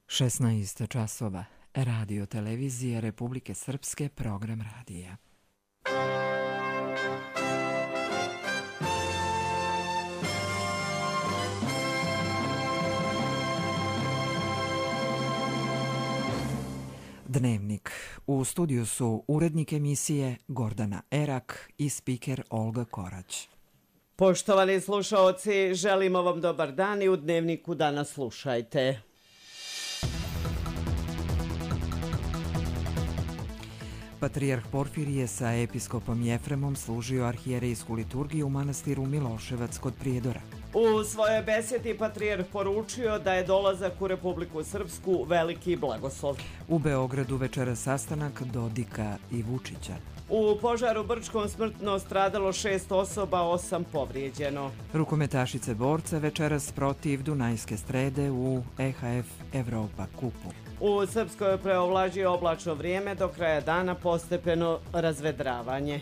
16 časova. Radio televizije Republike Srpske, program radija. Dnevnik. U studiju su urednik emisije Gordana Erak i spiker Olga Korać. Poštovani slušaoci, želimo vam dobar dan i u Dnevniku danas slušajte. Patrijarh Porfirije sa episkopom Jefremom služio arhijerejsku liturgiju u manastiru Miloševac kod Prijedora. U svojoj besjedi patrijarh poručio da je dolazak u Republiku Srpsku veliki blagoslov. U Beogradu večeras sastanak Dodika i Vučića. U požaru Brčkom smrtno stradalo 6 osoba, 8 povrijeđeno. Rukometašice borca večeras protiv Dunajske Strede u EHF Evropa kupu. U Srpskoj preovlađuje oblačno vrijeme, do kraja dana postepeno razvedravanje.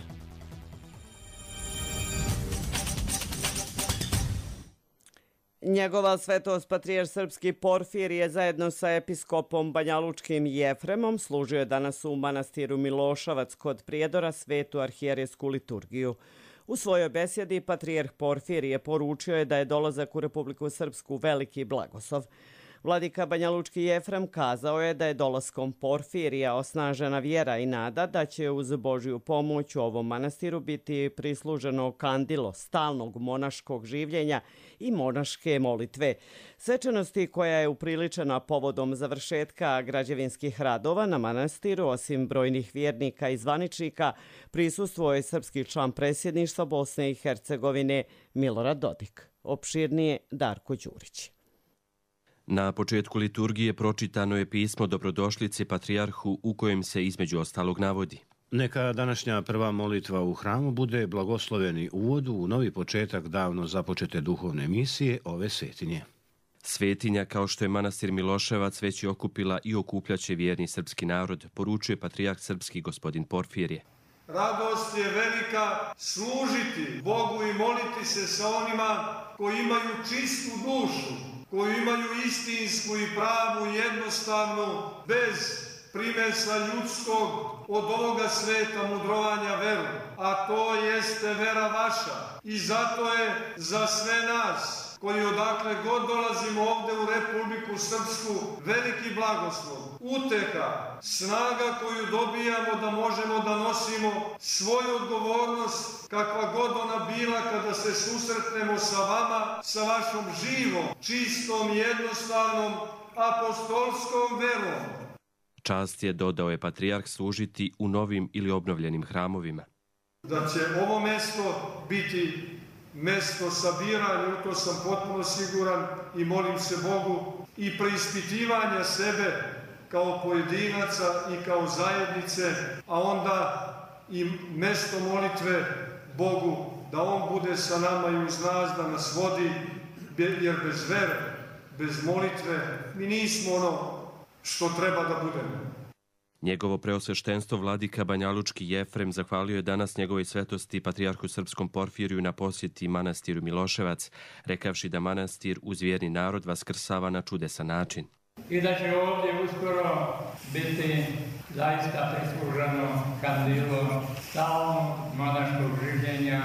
Njegova svetost patrijarh srpski Porfirije zajedno sa episkopom banjalučkim Jefremom služio je danas u manastiru Miloševac kod Prijedora svetu arhijerejsku liturgiju. U svojoj besjedi patrijarh Porfirije poručio je da je dolazak u Republiku Srpsku veliki blagoslov. Vladika banjalučki Jefrem kazao je da je dolaskom Porfirija osnažena vjera i nada da će uz Božju pomoć u ovom manastiru biti prisluženo kandilo stalnog monaškog življenja i monaške molitve. Svečanosti koja je upriličena povodom završetka građevinskih radova na manastiru, osim brojnih vjernika i zvaničnika, prisustvovao je srpski član predsjedništva Bosne i Hercegovine Milorad Dodik. Opširnije Darko Đurić. Na početku liturgije pročitano je pismo dobrodošlice patrijarhu u kojem se između ostalog navodi: Neka današnja prva molitva u hramu bude blagosloveni uvod u novi početak davno započete duhovne misije ove svetinje. Svetinja, kao što je manastir Miloševac, već je okupila i okupljaće vjerni srpski narod, poručuje patrijarh srpski gospodin Porfirije. Radost je velika služiti Bogu i moliti se sa onima koji imaju čistu dušu, koji imaju istinsku i pravu, jednostavnu, bez primesa ljudskog od ovoga sveta mudrovanja veru. A to jeste vera vaša. I zato je za sve nas koji odakle god dolazimo ovde u Republiku Srpsku veliki blagoslov, uteha, snaga koju dobijamo da možemo da nosimo svoju odgovornost kakva god ona bila kada se susretnemo sa vama, sa vašom živom, čistom, jednostavnom, apostolskom verom. Čast je, dodao je patrijarh, služiti u novim ili obnovljenim hramovima. Da će ovo mesto biti mesto sabiranja, u to sam potpuno siguran i molim se Bogu, i preispitivanja sebe kao pojedinaca i kao zajednice, a onda i mesto molitve Bogu da On bude sa nama i uz nas, da nas vodi, jer bez vere, bez molitve mi nismo ono što treba da budemo. Njegovo preosveštenstvo vladika banjalučki Jefrem zahvalio je danas njegovoj svetosti patrijarhu srpskom Porfiriju na posjeti manastiru Miloševac, rekavši da manastir uz vjerni narod vaskrsava na čudesan način. I da će ovdje uskoro biti zaista prisluženo kandilo stalnog monaškog življenja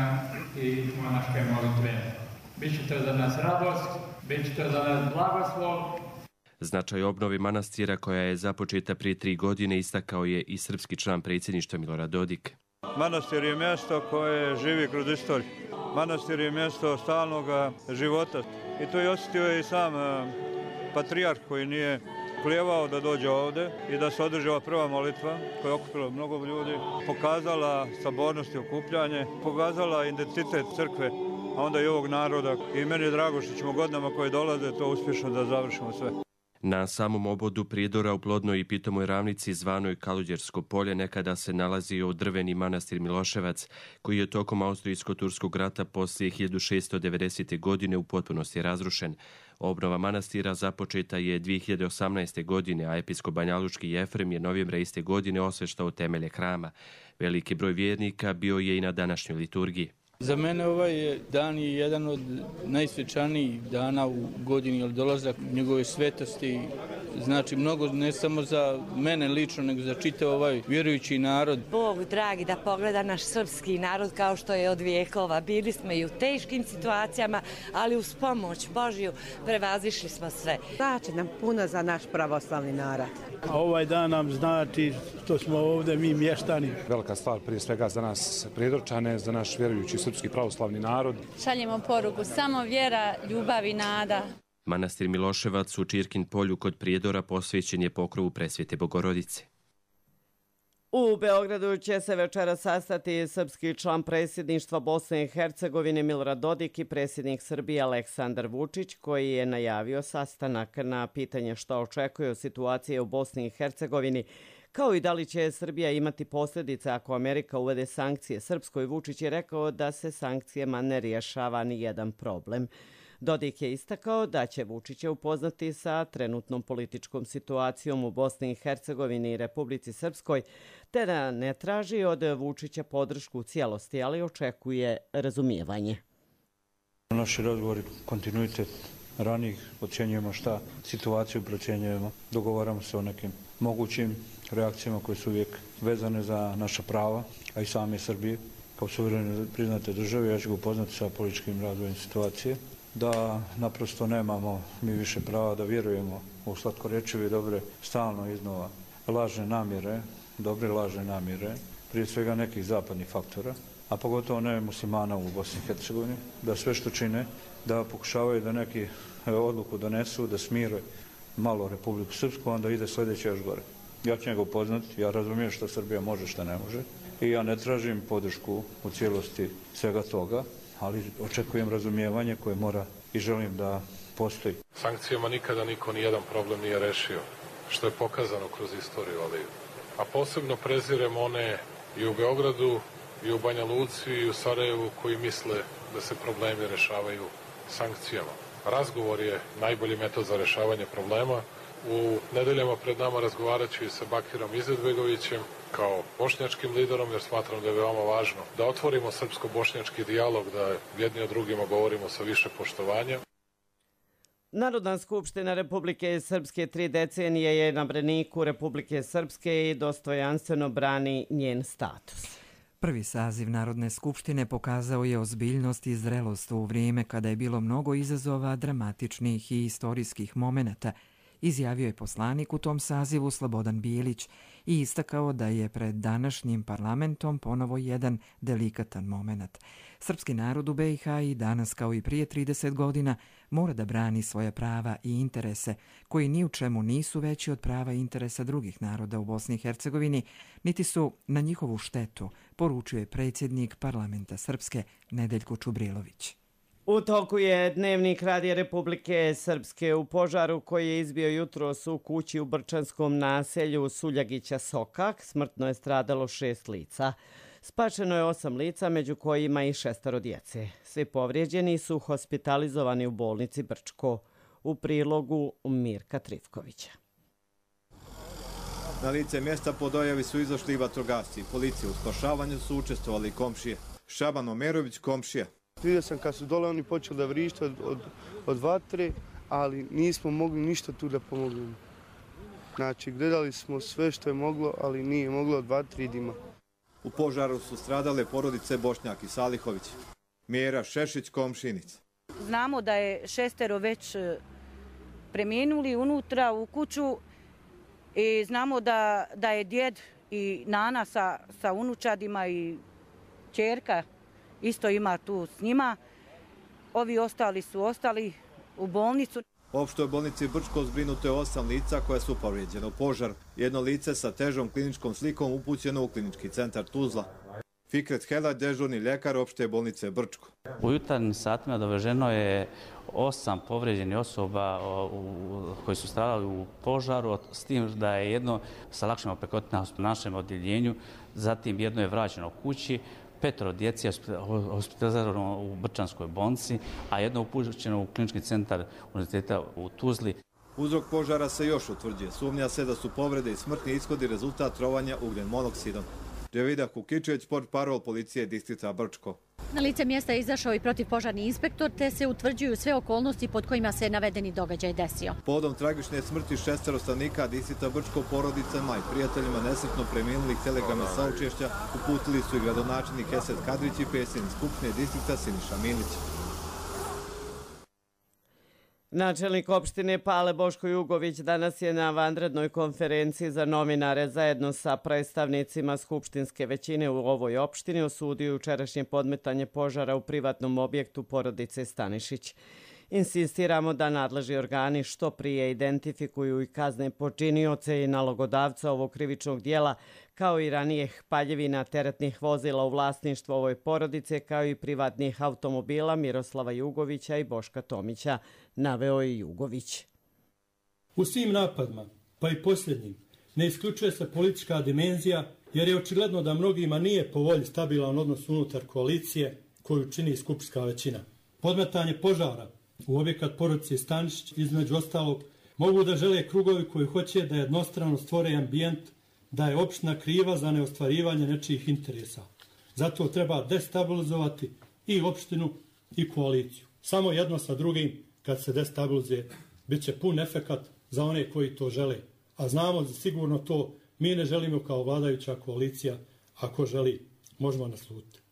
i monaške molitve. Biće to za nas radost, biće to za nas blagoslov. Značaj obnove manastira koja je započeta prije 3 godine istakao je i srpski član predsjedništva Milorad Dodik. Manastir je mjesto koje živi kroz istoriju. Manastir je mjesto stalnog života i to je osjetio i sam patrijarh koji nije klijevao da dođe ovdje i da se održi ova prva molitva koja je okupila mnogo ljudi, pokazala sabornost i okupljanje, pokazala identitet crkve, a onda i ovog naroda. I meni je drago što ćemo godinama koje dolaze to uspješno da završimo sve. Na samom obodu Prijedora u plodnoj i pitomoj ravnici zvanoj Kaluđersko polje nekada se nalazio drveni manastir Miloševac, koji je tokom Austrijsko-Turskog rata poslije 1690. godine u potpunosti razrušen. Obnova manastira započeta je 2018. godine, a episkop banjalučki Jefrem je novembra iste godine osveštao temelje hrama. Veliki broj vjernika bio je i na današnjoj liturgiji. Za mene ovaj dan je jedan od najsvečanijih dana u godini, jer dolazak njegove svetosti znači mnogo ne samo za mene lično, nego za čitav ovaj vjerujući narod. Bog dragi da pogleda naš srpski narod kao što je od vijekova. Bili smo i u teškim situacijama, ali uz pomoć Božju prevazišli smo sve. Znači nam puno za naš pravoslavni narod. A ovaj dan nam znači što smo ovdje mi mještani. Velika stvar prije svega za nas Prijedorčane, za naš vjerujući srpski pravoslavni narod. Šaljemo poruku, samo vjera, ljubav i nada. Manastir Miloševac u Čirkin polju kod Prijedora posvećen je pokrovu Presvete Bogorodice. U Beogradu će se večera sastati srpski član predsjedništva Bosne i Hercegovine Milorad Dodik i predsjednik Srbije Aleksandar Vučić, koji je najavio sastanak. Na pitanje što očekuje od situacije u Bosni i Hercegovini, kao i da li će Srbija imati posljedice ako Amerika uvede sankcije Srpskoj, Vučić je rekao da se sankcijama ne rješava ni jedan problem. Dodik je istakao da će Vučića upoznati sa trenutnom političkom situacijom u Bosni i Hercegovini i Republici Srpskoj, te da ne traži od Vučića podršku u cijelosti, ali očekuje razumijevanje. Naši razgovori, kontinuitet ranijih, ocjenjujemo šta situaciju procjenjujemo, dogovaramo se o nekim mogućim reakcijama koje su uvijek vezane za naša prava, a i same Srbije. Kao suverene priznate države, ja ću ga upoznati sa političkim razvojem situacije, da naprosto nemamo mi više prava da vjerujemo u slatkorečive i dobre stalno iznova lažne namjere, dobre lažne namjere, prije svega nekih zapadnih faktora, a pogotovo ne muslimana u Bosni i Hercegovini, da sve što čine, da pokušavaju da neki odluku donesu, da smire malo Republiku Srpsku, onda ide sljedeće još gore. Ja ću njega upoznati, ja razumijem što Srbija može, što ne može i ja ne tražim podršku u cijelosti svega toga, ali očekujem razumijevanje koje mora i želim da postoji. Sankcijama nikada niko nijedan problem nije rešio, što je pokazano kroz istoriju, a posebno prezirem one i u Beogradu, i u Banja Luci, i u Sarajevu koji misle da se problemi rešavaju sankcijama. Razgovor je najbolji metod za rešavanje problema. U nedeljama pred nama razgovarat ću i sa Bakirom Izetbegovićem kao bošnjačkim liderom, jer smatram da je veoma važno da otvorimo srpsko-bošnjački dijalog, da jedni o drugima govorimo sa više poštovanja. Narodna skupština Republike Srpske 3 decenije je na braniku Republike Srpske i dostojanstveno brani njen status. Prvi saziv Narodne skupštine pokazao je ozbiljnost i zrelost u vrijeme kada je bilo mnogo izazova, dramatičnih i istorijskih momenata, izjavio je poslanik u tom sazivu Slobodan Bilić i istakao da je pred današnjim parlamentom ponovo jedan delikatan moment. Srpski narod u BiH i danas kao i prije 30 godina mora da brani svoja prava i interese, koji ni u čemu nisu veći od prava i interesa drugih naroda u Bosni i Hercegovini, niti su na njihovu štetu, poručio je predsjednik parlamenta Srpske Nedeljko Čubrilović. U toku je dnevnik Radija Republike Srpske. U požaru koji je izbio jutros u kući u Brčanskom naselju Suljagića Sokak smrtno je stradalo 6 lica. Spašeno je 8 lica, među kojima i 6 djece. Svi povrijeđeni su hospitalizovani u bolnici Brčko. U prilogu Mirka Trifkovića. Na lice mjesta po dojavi su izašli i vatrogasci. Policija u spašavanju su učestvovali komšije. Šaban Omerović, komšija. Vidio sam kad su dole oni počeli da vrište od vatre, ali nismo mogli ništa tu da pomognemo. Znači, gledali smo sve što je moglo, ali nije moglo od vatre i dima. U požaru su stradale porodice Bošnjak i Salihović. Mjera Šešić, komšinica. Znamo da je 6 već preminuli unutra u kuću i znamo da je djed i nana sa unučadima i ćerka isto ima tu s njima. Ovi ostali su ostali u bolnicu. U opštoj bolnici Brčko zbrinuto je 8 lica koja su povrijeđena u požaru. Jedno lice sa težom kliničkom slikom upućeno u klinički centar Tuzla. Fikret Helaj, dežurni ljekar opšte bolnice Brčko. U jutarnjim satima doveženo je 8 povrijeđenih osoba koji su stradali u požaru, s tim da je jedno sa lakšim opekotina u našem odjeljenju, zatim jedno je vraćeno kući, 5 djece je hospitalizirano u Brčanskoj bolnici, a jedno upućeno u klinički centar univerziteta u Tuzli. Uzrok požara se još utvrđuje. Sumnja se da su povrede i smrtni ishodi rezultat trovanja ugljen monoksidom. Dževida Kukičević, portparol policije distrikta Brčko. Na lice mjesta je izašao i protivpožarni inspektor, te se utvrđuju sve okolnosti pod kojima se navedeni događaj desio. Povodom tragične smrti 6 stanovnika distrikta Brčko, porodicama i prijateljima nesretno preminulih telegrama saučešća uputili su i gradonačelnik Esed Kadrić i predsjednik Skupštine distrikta Siniša Milić. Načelnik opštine Pale Boško Jugović danas je na vanrednoj konferenciji za novinare zajedno sa predstavnicima skupštinske većine u ovoj opštini osudio jučerašnje podmetanje požara u privatnom objektu porodice Stanišić. Insistiramo da nadležni organi što prije identifikuju i kazne počinioce i nalogodavca ovog krivičnog dijela, kao i ranijih paljevina teretnih vozila u vlasništvu ovoj porodice, kao i privatnih automobila Miroslava Jugovića i Boška Tomića, naveo je Jugović. U svim napadima, pa i posljednjim, ne isključuje se politička dimenzija, jer je očigledno da mnogima nije po volji stabilan odnos unutar koalicije koju čini skupštinska većina. Podmetanje požara u objekat porodice Stanišić, između ostalog, mogu da žele krugovi koji hoće da jednostrano stvore ambijent da je opština kriva za neostvarivanje nečijih interesa. Zato treba destabilizovati i opštinu i koaliciju. Samo jedno sa drugim, kad se destabilizuje, bit će pun efekat za one koji to žele. A znamo za sigurno to mi ne želimo kao vladajuća koalicija. Ako želi, možemo naslutiti.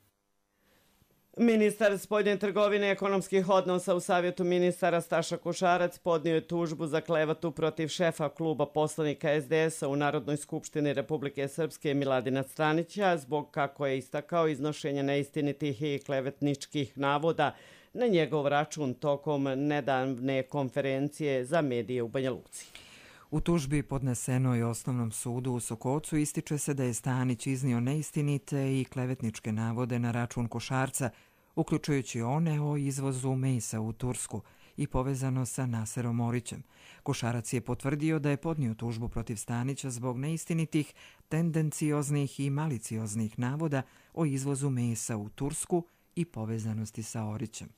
Ministar spoljne trgovine i ekonomskih odnosa u Savjetu ministara Staša Košarac podnio je tužbu za klevatu protiv šefa kluba poslanika SDS-a u Narodnoj skupštini Republike Srpske Miladina Stranića zbog, kako je istakao, iznošenja neistinitih i klevetničkih navoda na njegov račun tokom nedavne konferencije za medije u Banja Luci. U tužbi podnesenoj Osnovnom sudu u Sokocu ističe se da je Stanić iznio neistinite i klevetničke navode na račun Košarca, uključujući one o izvozu mesa u Tursku i povezano sa Naserom Orićem. Košarac je potvrdio da je podnio tužbu protiv Stanića zbog neistinitih, tendencioznih i malicioznih navoda o izvozu mesa u Tursku i povezanosti sa Orićem.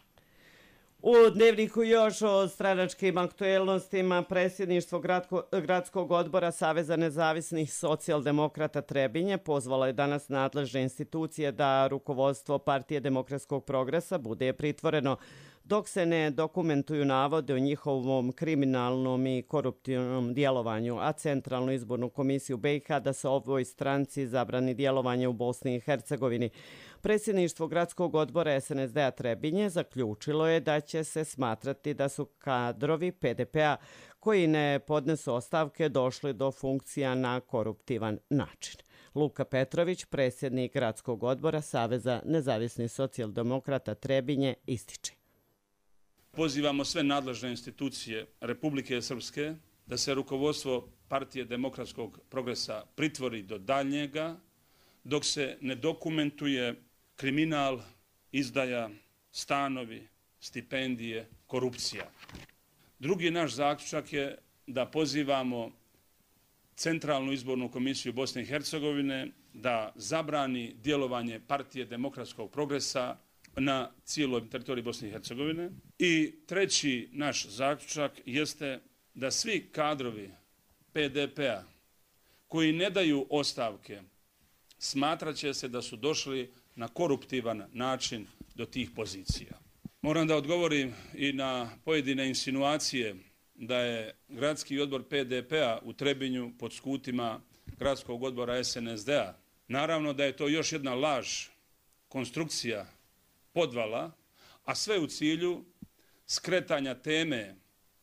U dnevniku još o stranačkim aktuelnostima predsjedništvo Gradskog odbora Saveza nezavisnih socijaldemokrata Trebinje pozvalo je danas nadležne institucije da rukovodstvo Partije demokratskog progresa bude pritvoreno dok se ne dokumentuju navode o njihovom kriminalnom i koruptivnom djelovanju, a Centralnu izbornu komisiju BiH da se ovoj stranci zabrani djelovanje u Bosni i Hercegovini. Predsjedništvo Gradskog odbora SNSD-a Trebinje zaključilo je da će se smatrati da su kadrovi PDP-a koji ne podnesu ostavke došli do funkcija na koruptivan način. Luka Petrović, predsjednik Gradskog odbora Saveza nezavisnih socijaldemokrata Trebinje, ističe. Pozivamo sve nadležne institucije Republike Srpske da se rukovodstvo Partije demokratskog progresa pritvori do daljnjega dok se ne dokumentuje kriminal, izdaja, stanovi, stipendije, korupcija. Drugi naš zaključak je da pozivamo Centralnu izbornu komisiju Bosne i Hercegovine da zabrani djelovanje Partije demokratskog progresa na cijeloj teritoriji Bosne i Hercegovine. I treći naš zaključak jeste da svi kadrovi PDP-a koji ne daju ostavke smatraće se da su došli na koruptivan način do tih pozicija. Moram da odgovorim i na pojedine insinuacije da je gradski odbor PDP-a u Trebinju pod skutima gradskog odbora SNSD-a. Naravno da je to još jedna laž, konstrukcija, podvala, a sve u cilju skretanja teme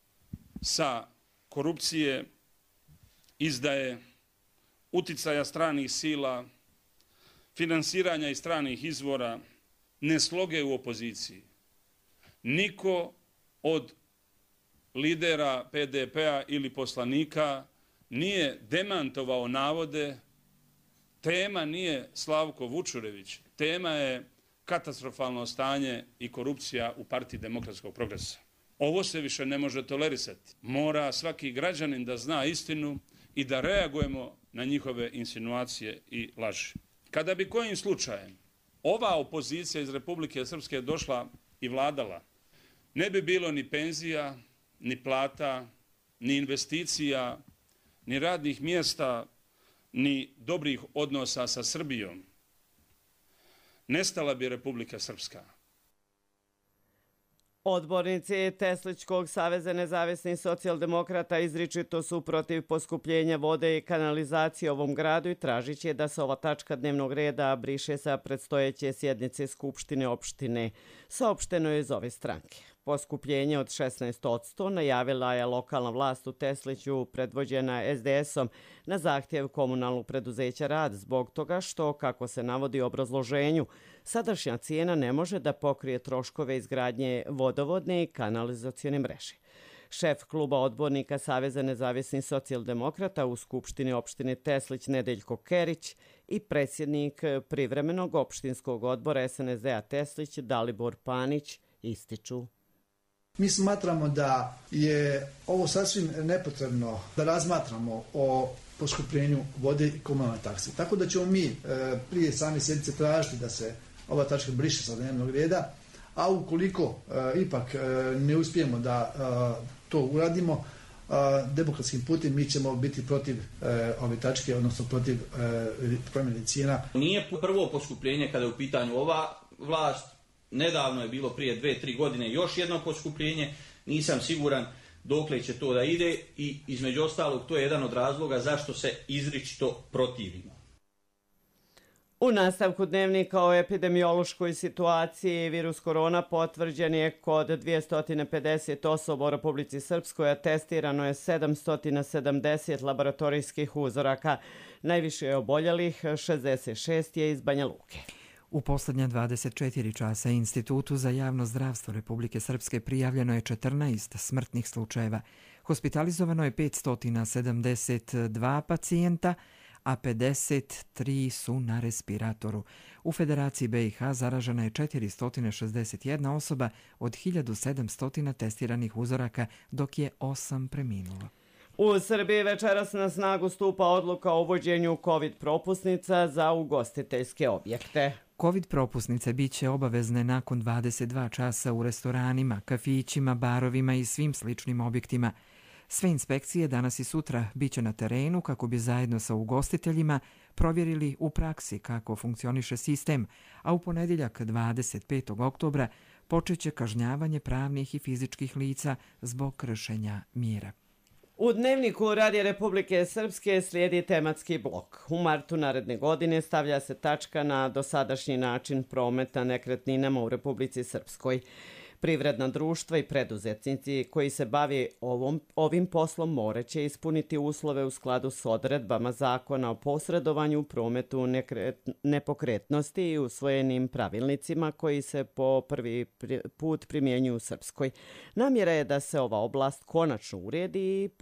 sa korupcije, izdaje, uticaja stranih sila, finansiranja iz stranih izvora, nesloge u opoziciji. Niko od lidera PDP-a ili poslanika nije demantovao navode. Tema nije Slavko Vučurević, tema je katastrofalno stanje i korupcija u Partiji demokratskog progresa. Ovo se više ne može tolerisati. Mora svaki građanin da zna istinu i da reagujemo na njihove insinuacije i laži. Kada bi kojim slučajem ova opozicija iz Republike Srpske došla i vladala, ne bi bilo ni penzija, ni plata, ni investicija, ni radnih mjesta, ni dobrih odnosa sa Srbijom, nestala bi Republika Srpska. Odbornici Teslićkog saveza nezavisnih socijaldemokrata izričito su protiv poskupljenja vode i kanalizacije u ovom gradu i tražit će da se ova tačka dnevnog reda briše sa predstojeće sjednice Skupštine opštine. Saopšteno je iz ove stranke. Poskupljenje od 16% najavila je lokalna vlast u Tesliću predvođena SDS-om na zahtjev komunalnog preduzeća Rad zbog toga što, kako se navodi u obrazloženju, sadašnja cijena ne može da pokrije troškove izgradnje vodovodne i kanalizacione mreže. Šef kluba odbornika Saveza nezavisnih socijaldemokrata u Skupštini opštine Teslić Nedeljko Kerić i predsjednik privremenog opštinskog odbora SNSD-a Teslić Dalibor Panić ističu. Mi smatramo da je ovo sasvim nepotrebno da razmatramo o poskupljenju vode i komunalne takse. Tako da ćemo mi prije same sjednice tražiti da se ova tačka briše sa dnevnog reda, a ukoliko ipak ne uspijemo da to uradimo, demokratskim putem mi ćemo biti protiv ove tačke, odnosno protiv promjene cijena. Nije prvo poskupljenje kada je u pitanju ova vlast. Nedavno je bilo prije 2-3 godine još jedno poskupljenje, nisam siguran dokle će to da ide i između ostalog to je jedan od razloga zašto se izričito protivimo. U nastavku dnevnika o epidemiološkoj situaciji virus korona potvrđen je kod 250 osoba u Republici Srpskoj, a testirano je 770 laboratorijskih uzoraka. Najviše je oboljelih, 66 je iz Banja Luke. U posljednja 24 časa Institutu za javno zdravstvo Republike Srpske prijavljeno je 14 smrtnih slučajeva. Hospitalizovano je 572 pacijenta, a 53 su na respiratoru. U Federaciji BiH zaražena je 461 osoba od 1700 testiranih uzoraka, dok je 8 preminulo. U Srbiji večeras na snagu stupa odluka o uvođenju COVID propusnica za ugostiteljske objekte. COVID propusnice bit će obavezne nakon 22 časa u restoranima, kafićima, barovima i svim sličnim objektima. Sve inspekcije danas i sutra bit će na terenu kako bi zajedno sa ugostiteljima provjerili u praksi kako funkcioniše sistem, a u ponedjeljak 25. oktobra počeće kažnjavanje pravnih i fizičkih lica zbog kršenja mjera. U dnevniku Radija Republike Srpske slijedi tematski blok. U martu naredne godine stavlja se tačka na dosadašnji način prometa nekretninama u Republici Srpskoj. Privredna društva i preduzetnici koji se bavi ovim poslom moraće ispuniti uslove u skladu s odredbama Zakona o posredovanju u prometu nepokretnosti i usvojenim pravilnicima koji se po prvi put primjenjuju u Srpskoj. Namjera je da se ova oblast konačno uredi i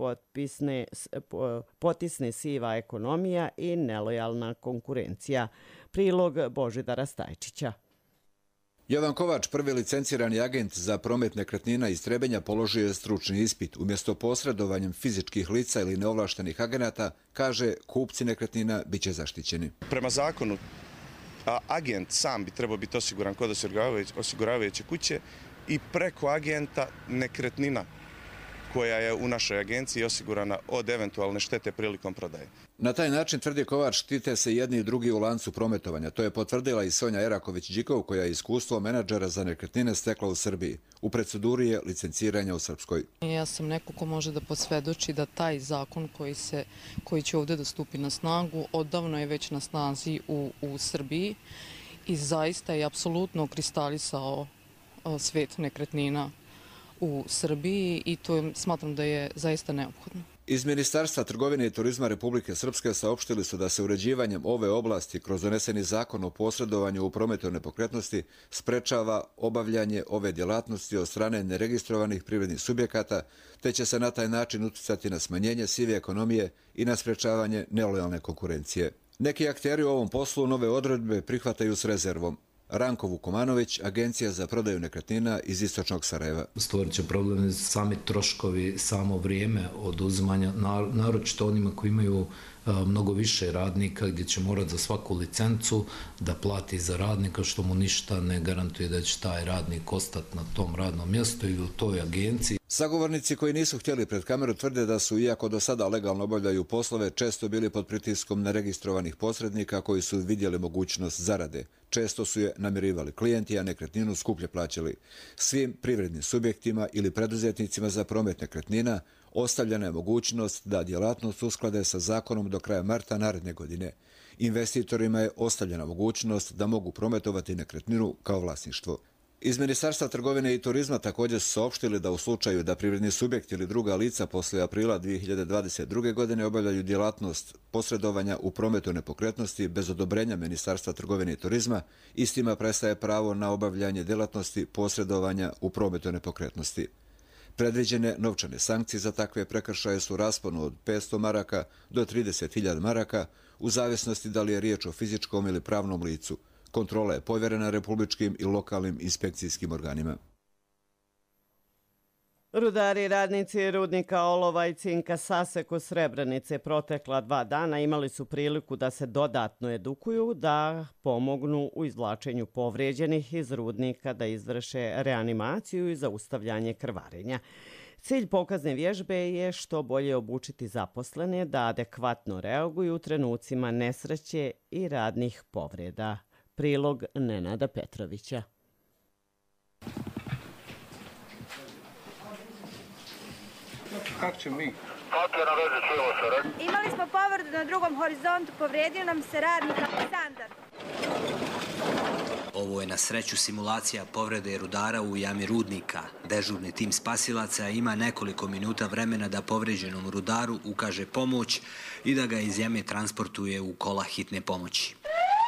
potisne siva ekonomija i nelojalna konkurencija. Prilog Božidara Stajčića. Jovan Kovač, prvi licencirani agent za promet nekretnina iz Trebinja, položio je stručni ispit. Umjesto posredovanjem fizičkih lica ili neovlaštenih agenata, kaže, kupci nekretnina bit će zaštićeni. Prema zakonu, agent sam bi trebao biti osiguran kod osiguravajuće kuće i preko agenta nekretnina koja je u našoj agenciji osigurana od eventualne štete prilikom prodaje. Na taj način, tvrdi Kovač, štite se jedni i drugi u lancu prometovanja. To je potvrdila i Sonja Eraković-Đikov, koja je iskustvo menadžera za nekretnine stekla u Srbiji. U proceduri je licenciranja u Srpskoj. Ja sam neko ko može da posvjedoči da taj zakon koji će ovdje da stupi na snagu odavno je već na snazi u Srbiji i zaista je apsolutno kristalisao svet nekretnina u Srbiji i to smatram da je zaista neophodno. Iz Ministarstva trgovine i turizma Republike Srpske saopštili su da se uređivanjem ove oblasti kroz doneseni zakon o posredovanju u prometu nepokretnosti sprečava obavljanje ove djelatnosti od strane neregistrovanih privrednih subjekata, te će se na taj način uticati na smanjenje sive ekonomije i na sprečavanje nelojalne konkurencije. Neki akteri u ovom poslu nove odredbe prihvataju s rezervom. Ranko Vukomanović, Agencija za prodaju nekretnina iz Istočnog Sarajeva. Stvorit će problem sami troškovi, samo vrijeme oduzimanja, naročito onima koji imaju mnogo više radnika, gdje će morati za svaku licencu da plati za radnika, što mu ništa ne garantuje da će taj radnik ostati na tom radnom mjestu ili u toj agenciji. Sagovornici koji nisu htjeli pred kameru tvrde da su, iako do sada legalno obavljaju poslove, često bili pod pritiskom neregistrovanih posrednika koji su vidjeli mogućnost zarade. Često su je namirivali klijenti, a nekretninu skuplje plaćali. Svim privrednim subjektima ili preduzetnicima za promet nekretnina ostavljena je mogućnost da djelatnost usklade sa zakonom do kraja marta naredne godine. Investitorima je ostavljena mogućnost da mogu prometovati nekretninu kao vlasništvo. Iz Ministarstva trgovine i turizma također su saopštili da u slučaju da privredni subjekt ili druga lica poslije aprila 2022. godine obavljaju djelatnost posredovanja u prometu nepokretnosti bez odobrenja Ministarstva trgovine i turizma, istima prestaje pravo na obavljanje djelatnosti posredovanja u prometu nepokretnosti. Predviđene novčane sankcije za takve prekršaje su u rasponu od 500 maraka do 30.000 maraka, u zavisnosti da li je riječ o fizičkom ili pravnom licu. Kontrola je povjerena republičkim i lokalnim inspekcijskim organima. Rudari i radnici rudnika olova i cinka Sasek u Srebrenice protekla 2 dana imali su priliku da se dodatno edukuju, da pomognu u izvlačenju povrijeđenih iz rudnika, da izvrše reanimaciju i zaustavljanje krvarenja. Cilj pokazne vježbe je što bolje obučiti zaposlene da adekvatno reaguju u trenucima nesreće i radnih povreda. Prilog Nenada Petrovića. Kako ćemo mi? Imali smo povredu na drugom horizontu, povrijedio nam se radnik Aleksandar. Ovo je na sreću simulacija povrede rudara u jami rudnika. Dežurni tim spasilaca ima nekoliko minuta vremena da povrijeđenom rudaru ukaže pomoć i da ga iz jame transportuje u kola hitne pomoći.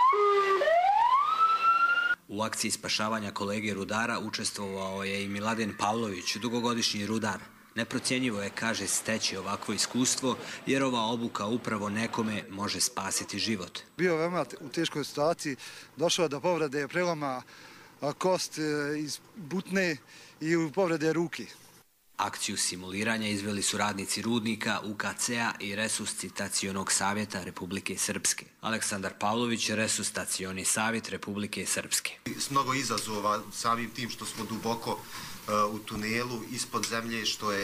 U akciji spašavanja kolege rudara učestvovao je i Miladin Pavlović, dugogodišnji rudar. Neprocjenjivo je, kaže, steći ovakvo iskustvo, jer ova obuka upravo nekome može spasiti život. Bio je veoma u teškoj situaciji, došao do povrede preloma kost iz butne i povrede ruke. Akciju simuliranja izveli su radnici rudnika, UKC-a i Resuscitacionog savjeta Republike Srpske. Aleksandar Pavlović, Resuscitacioni savjet Republike Srpske. S mnogo izazova, samim tim što smo duboko u tunelu, ispod zemlje,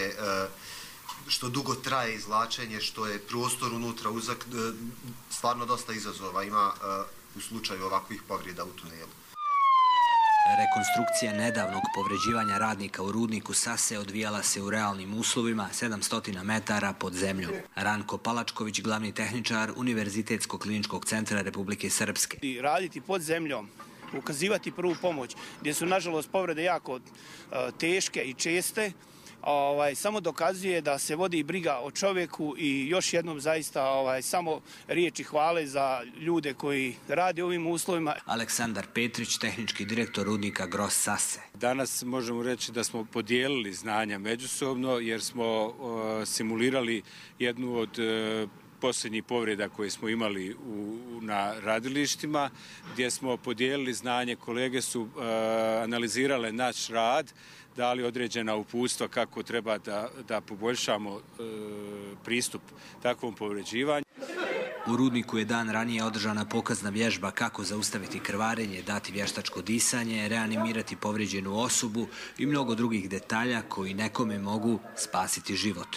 što dugo traje izvlačenje, što je prostor unutra uzak, stvarno dosta izazova ima u slučaju ovakvih povreda u tunelu. Rekonstrukcija nedavnog povređivanja radnika u rudniku Sase odvijala se u realnim uslovima 700 metara pod zemljom. Ranko Palačković, glavni tehničar Univerzitetskog kliničkog centra Republike Srpske. Raditi pod zemljom, ukazivati prvu pomoć, gdje su nažalost povrede jako teške i česte, samo dokazuje da se vodi briga o čovjeku i još jednom zaista samo riječi hvale za ljude koji rade u ovim uslovima. Aleksandar Petrić, tehnički direktor rudnika Gros Sase. Danas možemo reći da smo podijelili znanja međusobno jer smo simulirali jednu od posljednjih povreda koje smo imali na radilištima, gdje smo podijelili znanje. Kolege su analizirale naš rad, dali određena uputstva kako treba da poboljšamo pristup takvom povređivanju. U rudniku je dan ranije održana pokazna vježba kako zaustaviti krvarenje, dati vještačko disanje, reanimirati povrijeđenu osobu i mnogo drugih detalja koji nekome mogu spasiti život.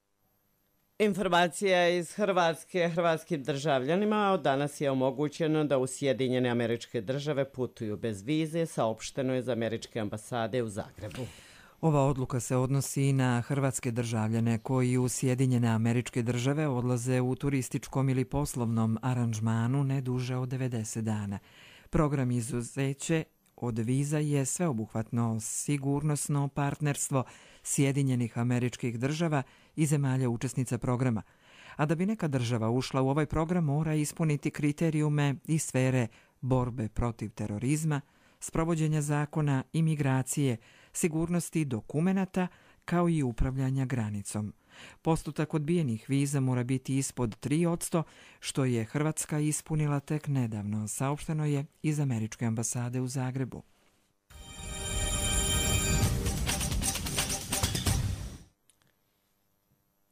Informacija iz Hrvatske. Hrvatskim državljanima od danas je omogućeno da u Sjedinjene Američke Države putuju bez vize, saopšteno je za Američke ambasade u Zagrebu. Ova odluka se odnosi na hrvatske državljane koji u Sjedinjene Američke Države odlaze u turističkom ili poslovnom aranžmanu ne duže od 90 dana. Program izuzeće od viza je sveobuhvatno sigurnosno partnerstvo Sjedinjenih Američkih Država i zemalja učesnica programa. A da bi neka država ušla u ovaj program, mora ispuniti kriterijume i sfere borbe protiv terorizma, sprovođenja zakona, imigracije, sigurnosti dokumenata, kao i upravljanja granicom. Postotak odbijenih viza mora biti ispod 3%, što je Hrvatska ispunila tek nedavno, saopšteno je iz Američke ambasade u Zagrebu.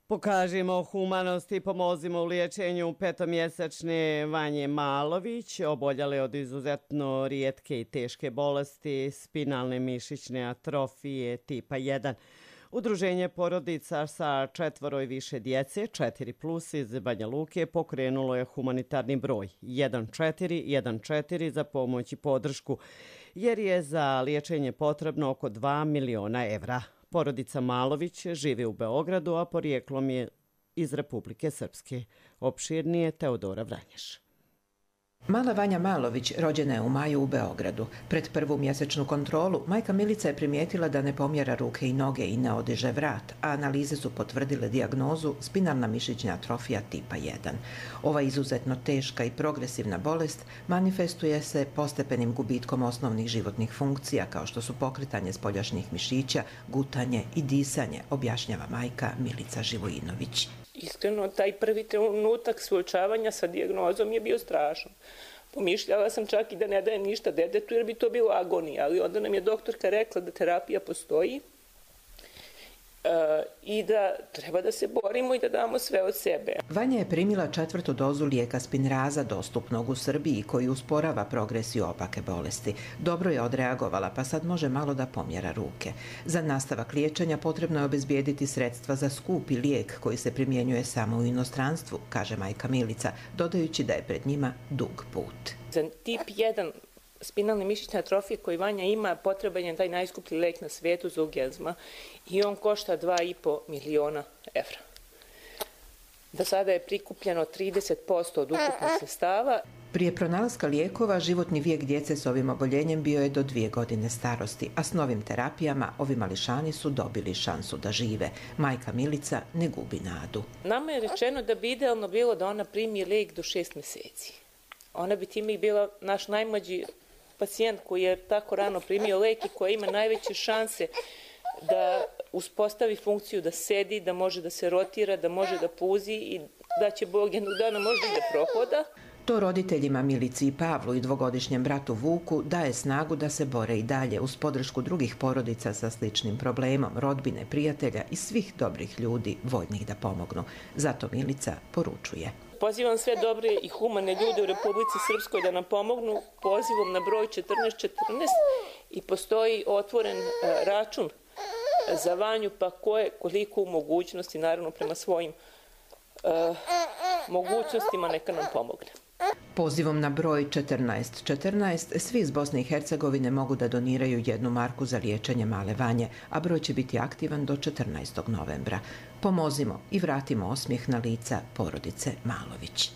Pokažimo humanost i pomozimo u liječenju petomjesečne Vanje Malović, oboljele od izuzetno rijetke i teške bolesti spinalne mišićne atrofije tipa 1. Udruženje porodica sa 4 i više djece, 4+ iz Banja Luke, pokrenulo je humanitarni broj 1414 za pomoć i podršku, jer je za liječenje potrebno oko 2 miliona evra. Porodica Malović živi u Beogradu, a porijeklom je iz Republike Srpske. Opširnije Teodora Vranješ. Mala Vanja Malović rođena je u maju u Beogradu. Pred prvu mjesečnu kontrolu majka Milica je primijetila da ne pomjera ruke i noge i ne odiže vrat, a analize su potvrdile dijagnozu spinalna mišićna atrofija tipa 1. Ova izuzetno teška i progresivna bolest manifestuje se postepenim gubitkom osnovnih životnih funkcija kao što su pokretanje spoljašnjih mišića, gutanje i disanje, objašnjava majka Milica Živojinović. Iskreno, taj prvi trenutak suočavanja sa dijagnozom je bio strašan. Pomišljala sam čak i da ne dajem ništa detetu jer bi to bilo agonija, ali onda nam je doktorka rekla da terapija postoji i da treba da se borimo i da damo sve od sebe. Vanja je primila 4. dozu lijeka Spinraza dostupnog u Srbiji koji usporava progresiju opake bolesti. Dobro je odreagovala pa sad može malo da pomjera ruke. Za nastavak liječenja potrebno je obezbijediti sredstva za skupi lijek koji se primjenjuje samo u inostranstvu, kaže majka Milica, dodajući da je pred njima dug put. Za tip 1 spinalne mišićne atrofije koji Vanja ima, potreban je taj najskuplji lek na svijetu Zolgensma i on košta 2,5 miliona evra. Do sada je prikupljeno 30% od ukupnih sredstava. Prije pronalaska lijekova, životni vijek djece s ovim oboljenjem bio je do 2 godine starosti, a s novim terapijama ovi mališani su dobili šansu da žive. Majka Milica ne gubi nadu. Nama je rečeno da bi idealno bilo da ona primi lijek do 6 mjeseci. Ona bi time bila naš najmlađi pacijent koji je tako rano primio lek i koji ima najveće šanse da uspostavi funkciju, da sedi, da može da se rotira, da može da puzi i da će Bog jednog dana možda i da prohoda. To roditeljima Milici i Pavlu i dvogodišnjem bratu Vuku daje snagu da se bore i dalje uz podršku drugih porodica sa sličnim problemom, rodbine, prijatelja i svih dobrih ljudi voljnih da pomognu. Zato Milica poručuje. Pozivam sve dobre i humane ljude u Republici Srpskoj da nam pomognu pozivom na broj 1414 i postoji otvoren račun za Vanju, pa ko je koliko u mogućnosti, naravno prema svojim mogućnostima neka nam pomogne. Pozivom na broj 1414 svi iz Bosne i Hercegovine mogu da doniraju 1 marku za liječenje male Vanje, a broj će biti aktivan do 14. novembra. Pomozimo i vratimo osmijeh na lica porodice Malović.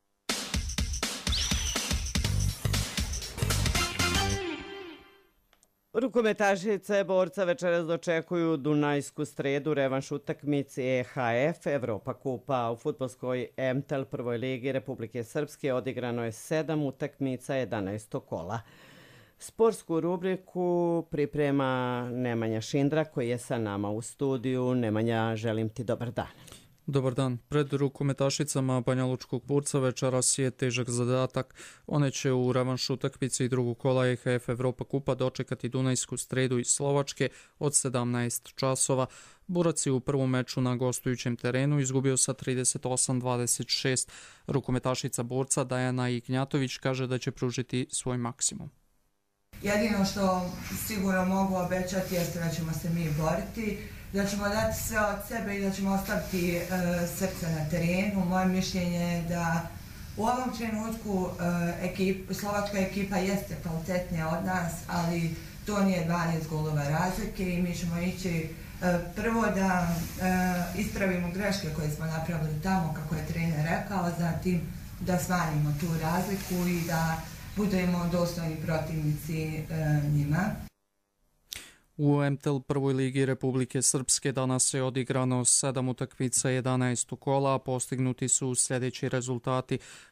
Rukometašice borca večeras dočekuju Dunajsku sredu, revanš utakmici EHF Evropa kupa. U fudbalskoj MTEL prvoj ligi Republike Srpske odigrano je 7 utakmica 11. kola. Sportsku rubriku priprema Nemanja Šindra koji je sa nama u studiju. Nemanja, želim ti dobar dan. Dobar dan. Pred rukometašicama Banjalučkog Burca večeras je težak zadatak. One će u revanš utakmici i drugog kola EHF Evropa kupa dočekati Dunajsku sredu iz Slovačke od 17 časova. Burac je u prvom meču na gostujućem terenu izgubio sa 38-26. Rukometašica Burca Dajana Ignjatović kaže da će pružiti svoj maksimum. Jedino što sigurno mogu obećati jeste da ćemo se mi boriti, da ćemo dati sve od sebe i da ćemo ostaviti srce na terenu. Moje mišljenje je da u ovom trenutku slovačka ekipa jeste kvalitetnija od nas, ali to nije 12 golova razlike i mi ćemo ići prvo da ispravimo greške koje smo napravili tamo, kako je trener rekao, zatim da smanjimo tu razliku i da budemo dostojni protivnici njima. U MTEL prvoj ligi Republike Srpske danas je odigrano 7 utakmica 11. kola, a postignuti su sljedeći rezultati.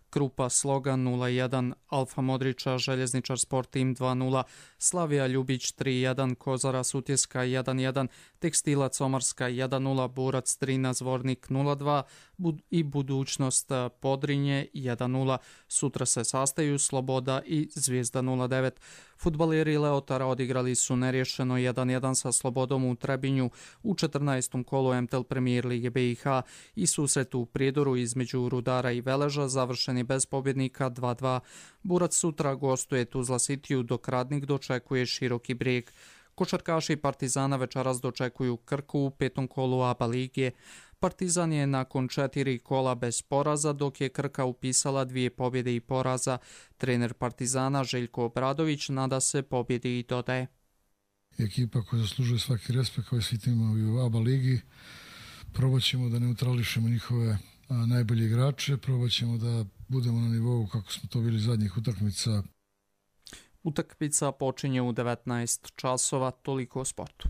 Krupa Sloga 0-1, Alfa Modrića Željezničar Sport Tim 2-0, Slavija Ljubić 3-1, Kozara Sutjeska 1-1, Tekstilac Omarska 1-0, Burac Drina Zvornik 0-2 i Budućnost Podrinje 1-0. Sutra se sastaju Sloboda i Zvijezda 0-9. Fudbaleri Leotara odigrali su nerješeno 1-1 sa Slobodom u Trebinju u 14. kolu MTEL Premier Lige BiH i susret u Prijedoru između Rudara i Veleža završeni bez pobjednika 2-2. Burac sutra gostuje Tuzla Cityu, dok Radnik dočekuje Široki Brijeg. Košarkaši Partizana večeras dočekuju Krku u 5. kolu ABA lige. Partizan je nakon 4 kola bez poraza, dok je Krka upisala 2 pobjede i poraza. Trener Partizana Željko Obradović nada se pobjedi i dodaje. Ekipa koja zaslužuje svaki respekt kao i svi timovi u ABA ligi. Probat ćemo da neutrališemo njihove najbolje igrače, probat ćemo da budemo na nivou kako smo to bili zadnjih utakmica. Utakmica počinje u 19 časova, toliko o sportu.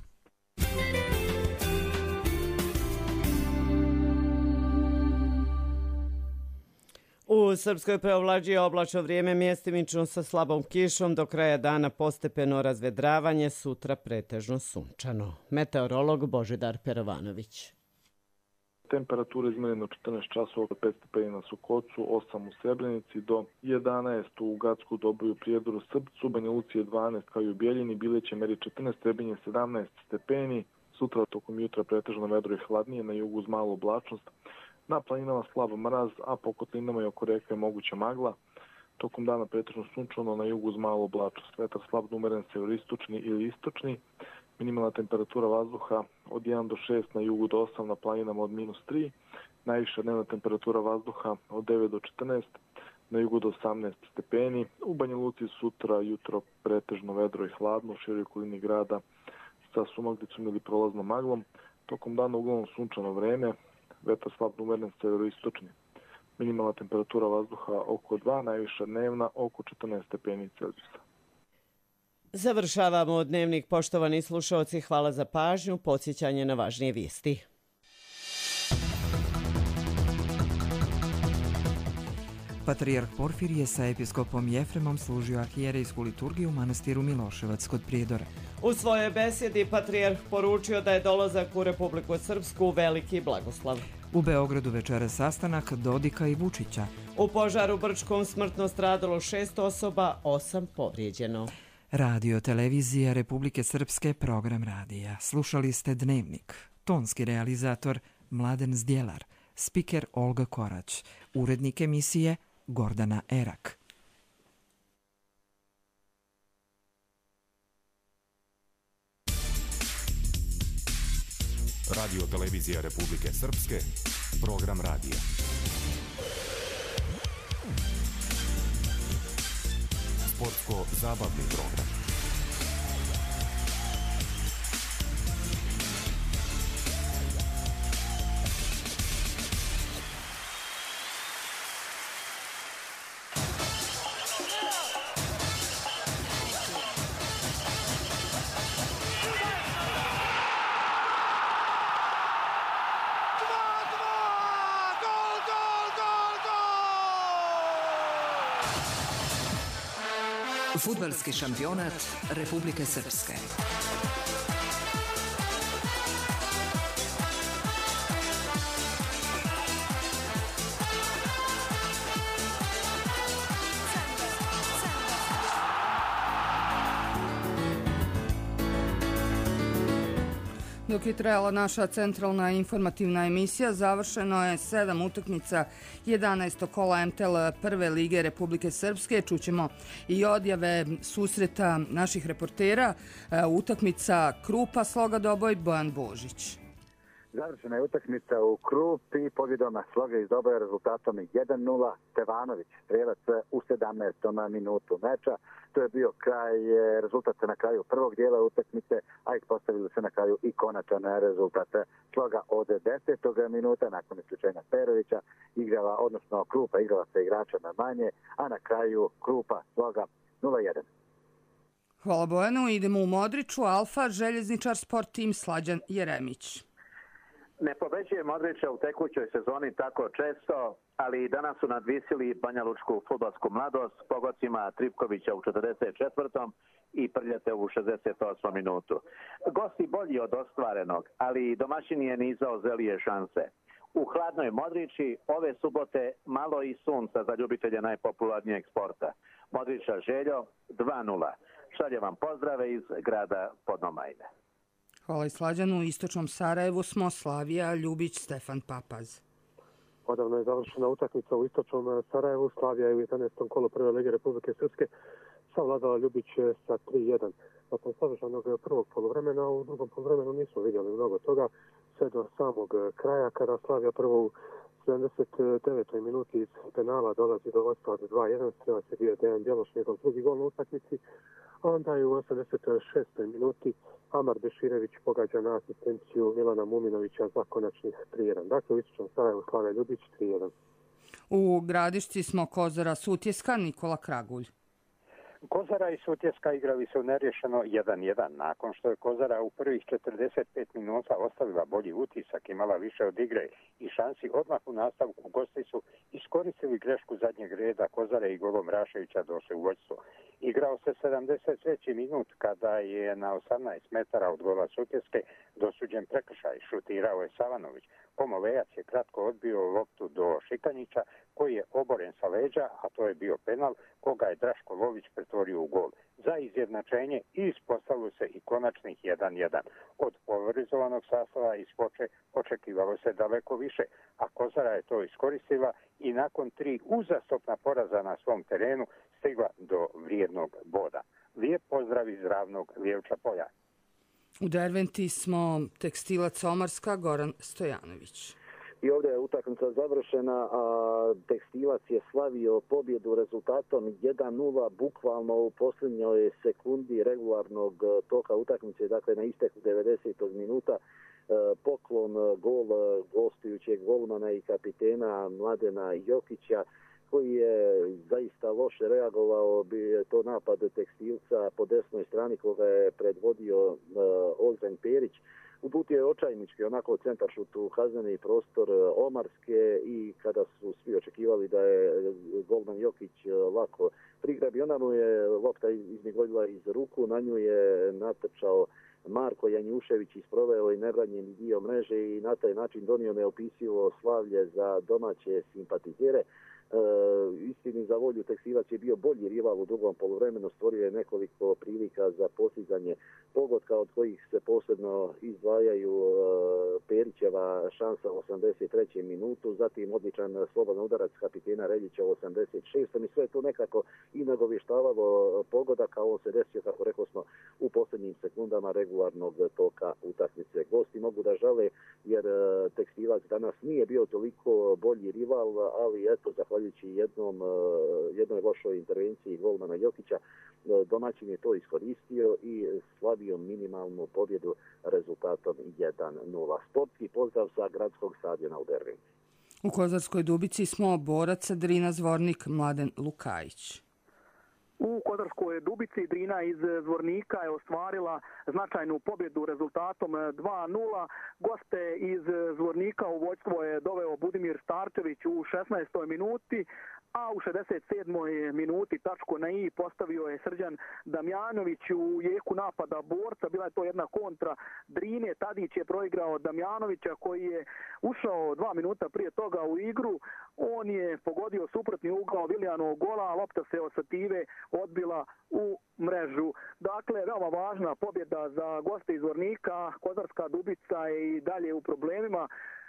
U Srpskoj preovlađuje oblačno vrijeme mjestimično sa slabom kišom, do kraja dana postepeno razvedravanje, sutra pretežno sunčano. Meteorolog Božidar Perovanović. Temperature izmjerene u 14 časova, 5 stepeni na Sokocu, 8 u Srebrenici, do 11 u Gacku Dobu u Prijedoru, Srpcu, Banja Luci je 12 kao i u Bijeljini, Bileće meri 14, Trebinje 17 stepeni, sutra tokom jutra pretežno vedro i hladnije, na jugu uz malu oblačnost, na planinama slab mraz, a po kotlinama i oko reke je moguća magla. Tokom dana pretežno sunčano, na jugu uz malu oblačnost, vetar slab umeren severistočni ili istočni, minimalna temperatura vazduha od 1 do 6, na jugu do 8, na planinama od -3, najviša dnevna temperatura vazduha od 9 do 14, na jugu do 18 stepeni. U Banja Luci sutra jutro pretežno vedro i hladno, u široj okolini grada sa sumaglicom ili prolaznom maglom. Tokom dana uglavnom sunčano vreme, vetar slab umeren severoistočni. Minimalna temperatura vazduha oko 2, najviša dnevna oko 14 stepeni Celzijusa. Završavamo dnevnik, poštovani slušalci, hvala za pažnju, podsjećanje na važnije vijesti. Patrijarh Porfirije sa episkopom Jefremom služio arhijerejsku liturgiju u manastiru Miloševac kod Prijedora. U svojoj besjedi patrijarh poručio da je dolazak u Republiku Srpsku veliki blagoslav. U Beogradu večera sastanak Dodika i Vučića. U požaru Brčkom smrtno stradalo 6 osoba, 8 povrijeđeno. Radio Televizija Republike Srpske, program radija. Slušali ste Dnevnik. Tonski realizator Mladen Zdjelar. Spiker Olga Korać. Urednik emisije Gordana Erak. Radio Televizija Republike Srpske, program radija. Sportsko-zabavni program. Fudbalski šampionat Republike Srpske. Dok je trajala naša centralna informativna emisija, završeno je 7 utakmica 11. kola MTEL Prve lige Republike Srpske. Čućemo i odjave susreta naših reportera. Utakmica Krupa Sloga Doboj, Bojan Božić. Završena je utakmica u Krupi, pobjedom Sloga iz Doboja rezultatom 1-0. Stevanović, strelac u 17. minutu meča. To je bio kraj, rezultat se na kraju prvog dijela utakmice, a ispostavili se na kraju i konačan rezultat. Sloga od 10. minuta, nakon isključenja Perovića, igrala, odnosno Krupa igrala sa igračama manje, a na kraju Krupa Sloga 0-1. Hvala Bojanu, idemo u Modriču, Alfa, Željezničar Sport Tim, Slađan Jeremić. Ne pobeđuje Modrića u tekućoj sezoni tako često, ali i danas su nadvisili banjalučku fudbalsku mladost pogodcima Tripkovića u 44. i Prljete u 68. minutu. Gosti bolji od ostvarenog, ali i domaćin je nizao zelije šanse. U hladnoj Modrići ove subote malo i sunca za ljubitelje najpopularnijeg sporta. Modrića Željo 2:0. Šaljem vam pozdrave iz grada Podnomajne. Hvala i Slađanu. U istočnom Sarajevu smo Slavija, Ljubić, Stefan Papaz. Odavno je završena utakmica u istočnom Sarajevu. Slavija je u 11. kolu prve lige Republike Srpske savladala Ljubić sa 3:1. Nakon sadržanog prvog poluvremena, u drugom poluvremenu nismo vidjeli mnogo toga, sve do samog kraja, kada Slavija prvo u 79. minuti iz penala dolazi do vodstva od 2:1, strelac je bio Dejan Bjeloš, njegov drugi gol na utakmici, a onda je u 86. minuti Amar Beširević pogađa na asistenciju Milana Muminovića za konačnih 3:1. Dakle, u istočnom Sarajevu Slavija Ljubić 3:1. U Gradišci smo Kozara Sutjeska, Nikola Kragulj. Kozara i Sutjeska igrali su nerješeno 1:1. Nakon što je Kozara u prvih 45 minuta ostavila bolji utisak, imala više od igre i šansi, odmah u nastavku gosti su iskoristili grešku zadnjeg reda Kozare i golom Raševića došli u vođstvo. Igrao se 73. minut kada je na 18 metara od gola Sutjeske dosuđen prekršaj. Šutirao je Savanović. Pomolejac je kratko odbio loptu do Šikanjića koji je oboren sa leđa, a to je bio penal koga je Draško Lović pretvorio u gol. Za izjednačenje ispostavilo se i konačnih 1:1. Od polarizovanog sastava iz Foče očekivalo se daleko više, a Kozara je to iskoristila i nakon 3 uzastopna poraza na svom terenu stigla do vrijednog boda. Lijep pozdrav iz ravnog Lijevča polja. U Derventi smo tekstilac Omarska, Goran Stojanović. I ovdje je utakmica završena, a tekstilac je slavio pobjedu rezultatom 1:0, bukvalno u posljednjoj sekundi regularnog toka utakmice, dakle na isteku 90. minuta. Poklon gol gostujućeg golmana i kapitena Mladena Jokića, koji je zaista loše reagovao, bi je to napad tekstilca po desnoj strani koga je predvodio Ozren Perić. Uputio je očajnički onako centaršut u kazneni prostor Omarske i kada su svi očekivali da je golman Jokić lako prigrabi, ona mu je lopta izmigoljila iz ruku, na nju je natrčao Marko Janjušević, isproveo i nebranjeni dio mreže i na taj način donio neopisivo slavlje za domaće simpatizere. Istini za volju, tekstilac je bio bolji rival u drugom poluvremenu, stvorio je nekoliko prilika za postizanje pogotka, od kojih se posebno izdvajaju Perićeva šansa u 83. minutu, zatim odličan slobodan udarac kapitena Reljića u 86. i sve to nekako i nagovještavalo pogodak, a on se desio, kako rekao smo, u posljednjim sekundama regularnog toka utakmice. Gosti mogu da žale jer tekstilac danas nije bio toliko bolji rival, ali eto, zahvaljujući jednoj lošoj intervenciji golmana Jokića, domaćin je to iskoristio i slavio minimalnu pobjedu rezultatom 1:0. Sportski pozdrav sa gradskog stadiona u Derventi. U Kozarskoj Dubici smo borac Drina Zvornik, Mladen Lukajić. U Kozarskoj Dubici Drina iz Zvornika je ostvarila značajnu pobjedu rezultatom 2:0. Goste iz Zvornika u vođstvo je doveo Budimir Starčević u 16. minuti, a u 67. minuti tačku na i postavio je Srđan Damjanović u jeku napada borca. Bila je to jedna kontra Drine. Tadić je proigrao Damjanovića koji je ušao 2 minuta prije toga u igru. On je pogodio suprotni ugao Viljanovog gola, a lopta se osative odbila u mrežu. Dakle, veoma važna pobjeda za goste iz Zvornika. Kozarska Dubica je i dalje u problemima.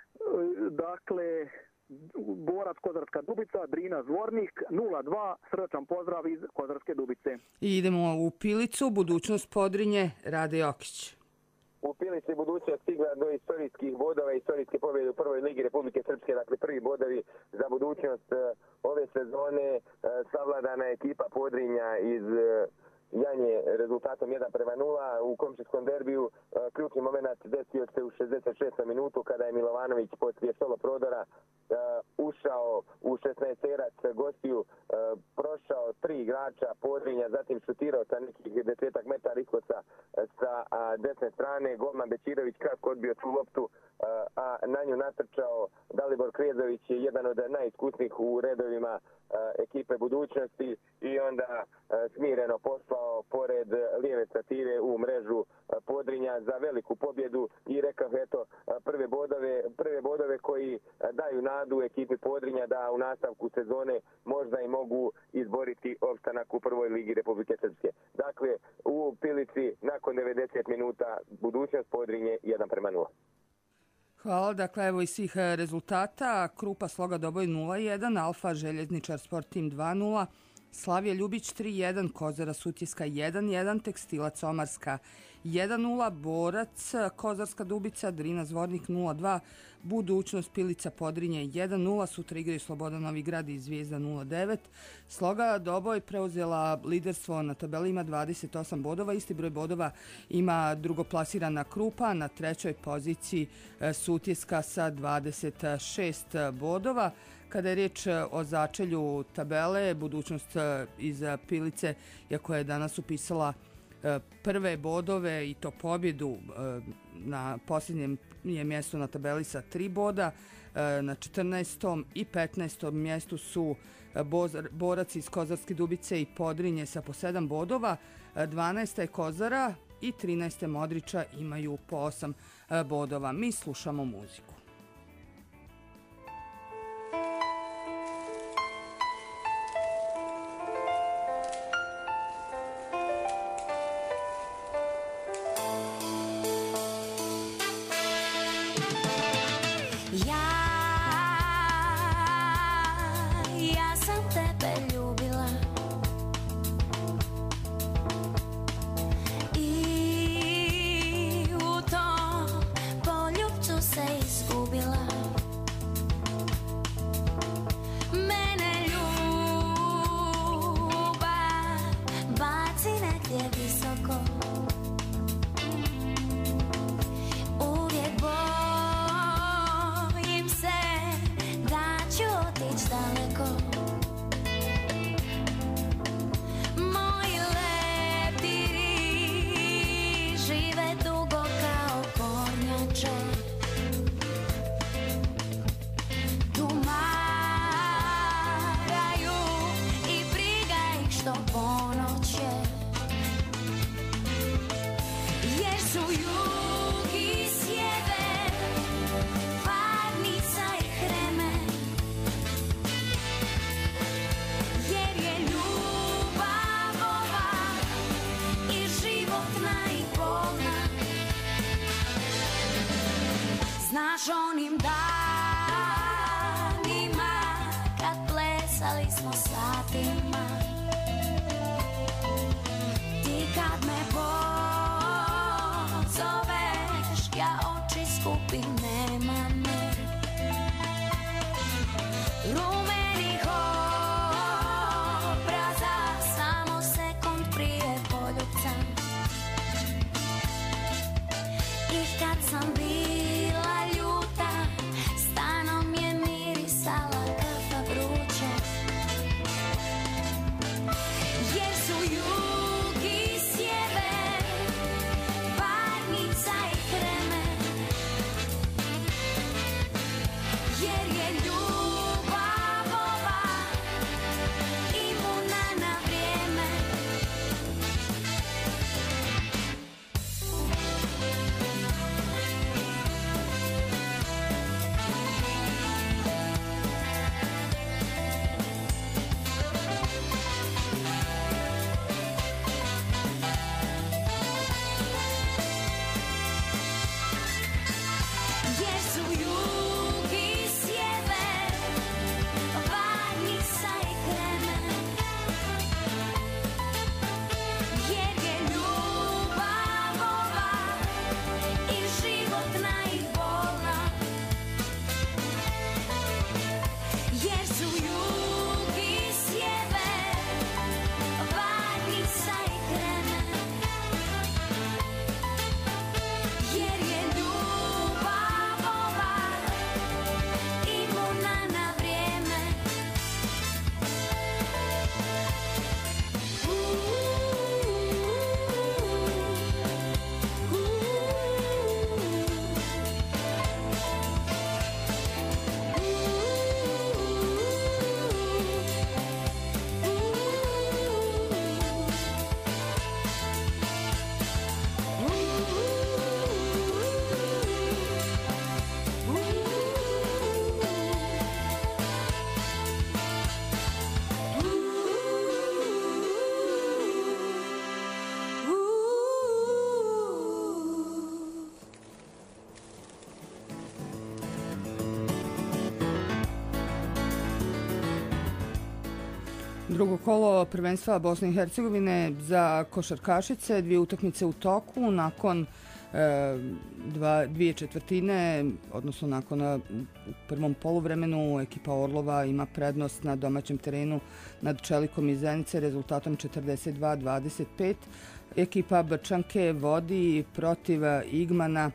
Dakle, borac Kozarska Dubica, Drina Zvornik 0:2, srdačan pozdrav iz Kozarske Dubice. I idemo u Pilicu, budućnost Podrinje, Rade Jokić. U Pilici budućnost stigla do istorijskih bodova, istorijske pobjede u prvoj ligi Republike Srpske, dakle prvi bodovi za budućnost ove sezone. Savladana je ekipa Podrinja iz Janje rezultatom 1:0 u komšinskom derbiju. Ključni moment desio se u 66. minutu kada je Milovanović poslije solo prodora ušao u 16-terac gostiju, prošao 3 igrača Podrinja, zatim šutirao sa nekih 10 metara iskosa sa desne strane. Golman Bečirović kratko odbio tu loptu a na nju natrčao Dalibor Krijezović je jedan od najiskusnijih u redovima ekipe budućnosti i onda smireno poslao pored lijeve stative u mrežu Podrinja za veliku pobjedu i rekao eto prve bodove koji daju nadu ekipi Podrinja da u nastavku sezone možda i mogu izboriti opstanak u prvoj ligi Republike Srpske. Dakle, u Pilici nakon 90 minuta budućnost Podrinje 1:0. Hvala. Dakle, evo i svih rezultata. Krupa Sloga Doboj 0-1, Alfa Željezničar Sport Tim 2-0, Slavija Ljubić 3-1, Kozara Sutjeska 1-1, Tekstilac Omarska 1-0, Borac Kozarska Dubica, Drina Zvornik 0-2, Budućnost Pilica Podrinje 1-0, sutra igraju Slobodan Novi Grad i Zvijezda 0-9. Sloga Doboj preuzela liderstvo na tabeli, ima 28 bodova, isti broj bodova ima drugoplasirana Krupa, na trećoj poziciji Sutjeska sa 26 bodova. Kada je riječ o začelju tabele, Budućnost iz Pilice, iako je danas upisala prve bodove i to pobjedu, na posljednjem je mjestu na tabeli sa 3 boda, na 14. i 15. mjestu su Borac iz Kozarske Dubice i Podrinje sa po 7 bodova, 12. je Kozara i 13. Modriča imaju po 8 bodova. Mi slušamo muziku. Jer je ljubav Drugo kolo prvenstva Bosne i Hercegovine za košarkašice, 2 utakmice u toku, nakon 2/4, odnosno nakon u prvom poluvremenu ekipa Orlova ima prednost na domaćem terenu nad Čelikom iz Zenice rezultatom 42-25. Ekipa Brčanke vodi protiv Igmana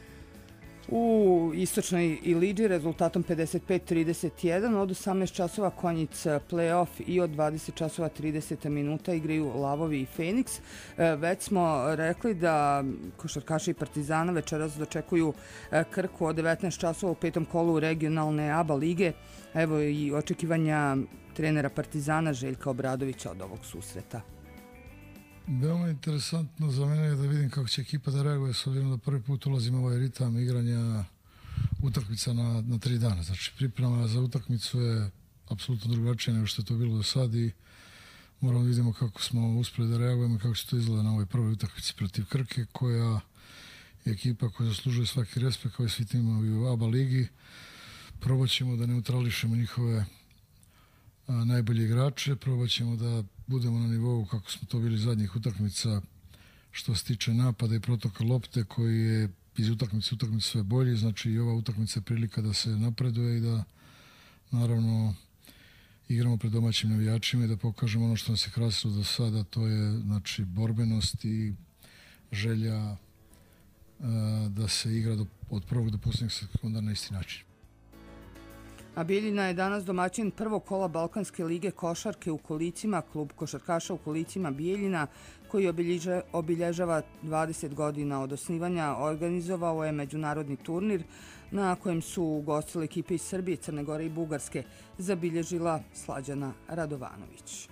u istočnoj Ilidži rezultatom 55-31. Od 18 časova Konjic play-off i od 20 časova 30 minuta igraju Lavovi i Feniks. Već smo rekli da košarkaši Partizana večeras dočekuju Krku od 19 časova u 5. kolu regionalne ABA lige. Evo i očekivanja trenera Partizana Željka Obradovića od ovog susreta. Veoma interesantno za mene je da vidim kako će ekipa da reaguje s obzirom da prvi put ulazimo u ovaj ritam igranja utakmica na 3 dana. Znači priprema za utakmicu je apsolutno drugačija nego što je to bilo do sad i moramo da vidimo kako smo uspeli da reagujemo i kako će to izgleda na ovoj prvoj utakmici protiv Krke, koja je ekipa koja zaslužuje svaki respekt kao i svi timovi u ABA ligi. Probat ćemo da neutrališemo njihove najbolji igrače, probat ćemo da budemo na nivou kako smo to bili zadnjih utakmica što se tiče napada i protoka lopte koji je iz utakmice sve bolji, znači i ova utakmica je prilika da se napreduje i da naravno igramo pred domaćim navijačima i da pokažemo ono što nas je krasilo do sada, to je znači borbenost i želja da se igra od prvog do posljednjeg sekunda na isti način. A Bijeljina je danas domaćin prvog kola Balkanske lige košarke u Kolicima. Klub košarkaša u Kolicima Bijeljina, koji obilježava 20 godina od osnivanja, organizovao je međunarodni turnir na kojem su ugostile ekipe iz Srbije, Crne Gore i Bugarske, zabilježila Slađana Radovanović.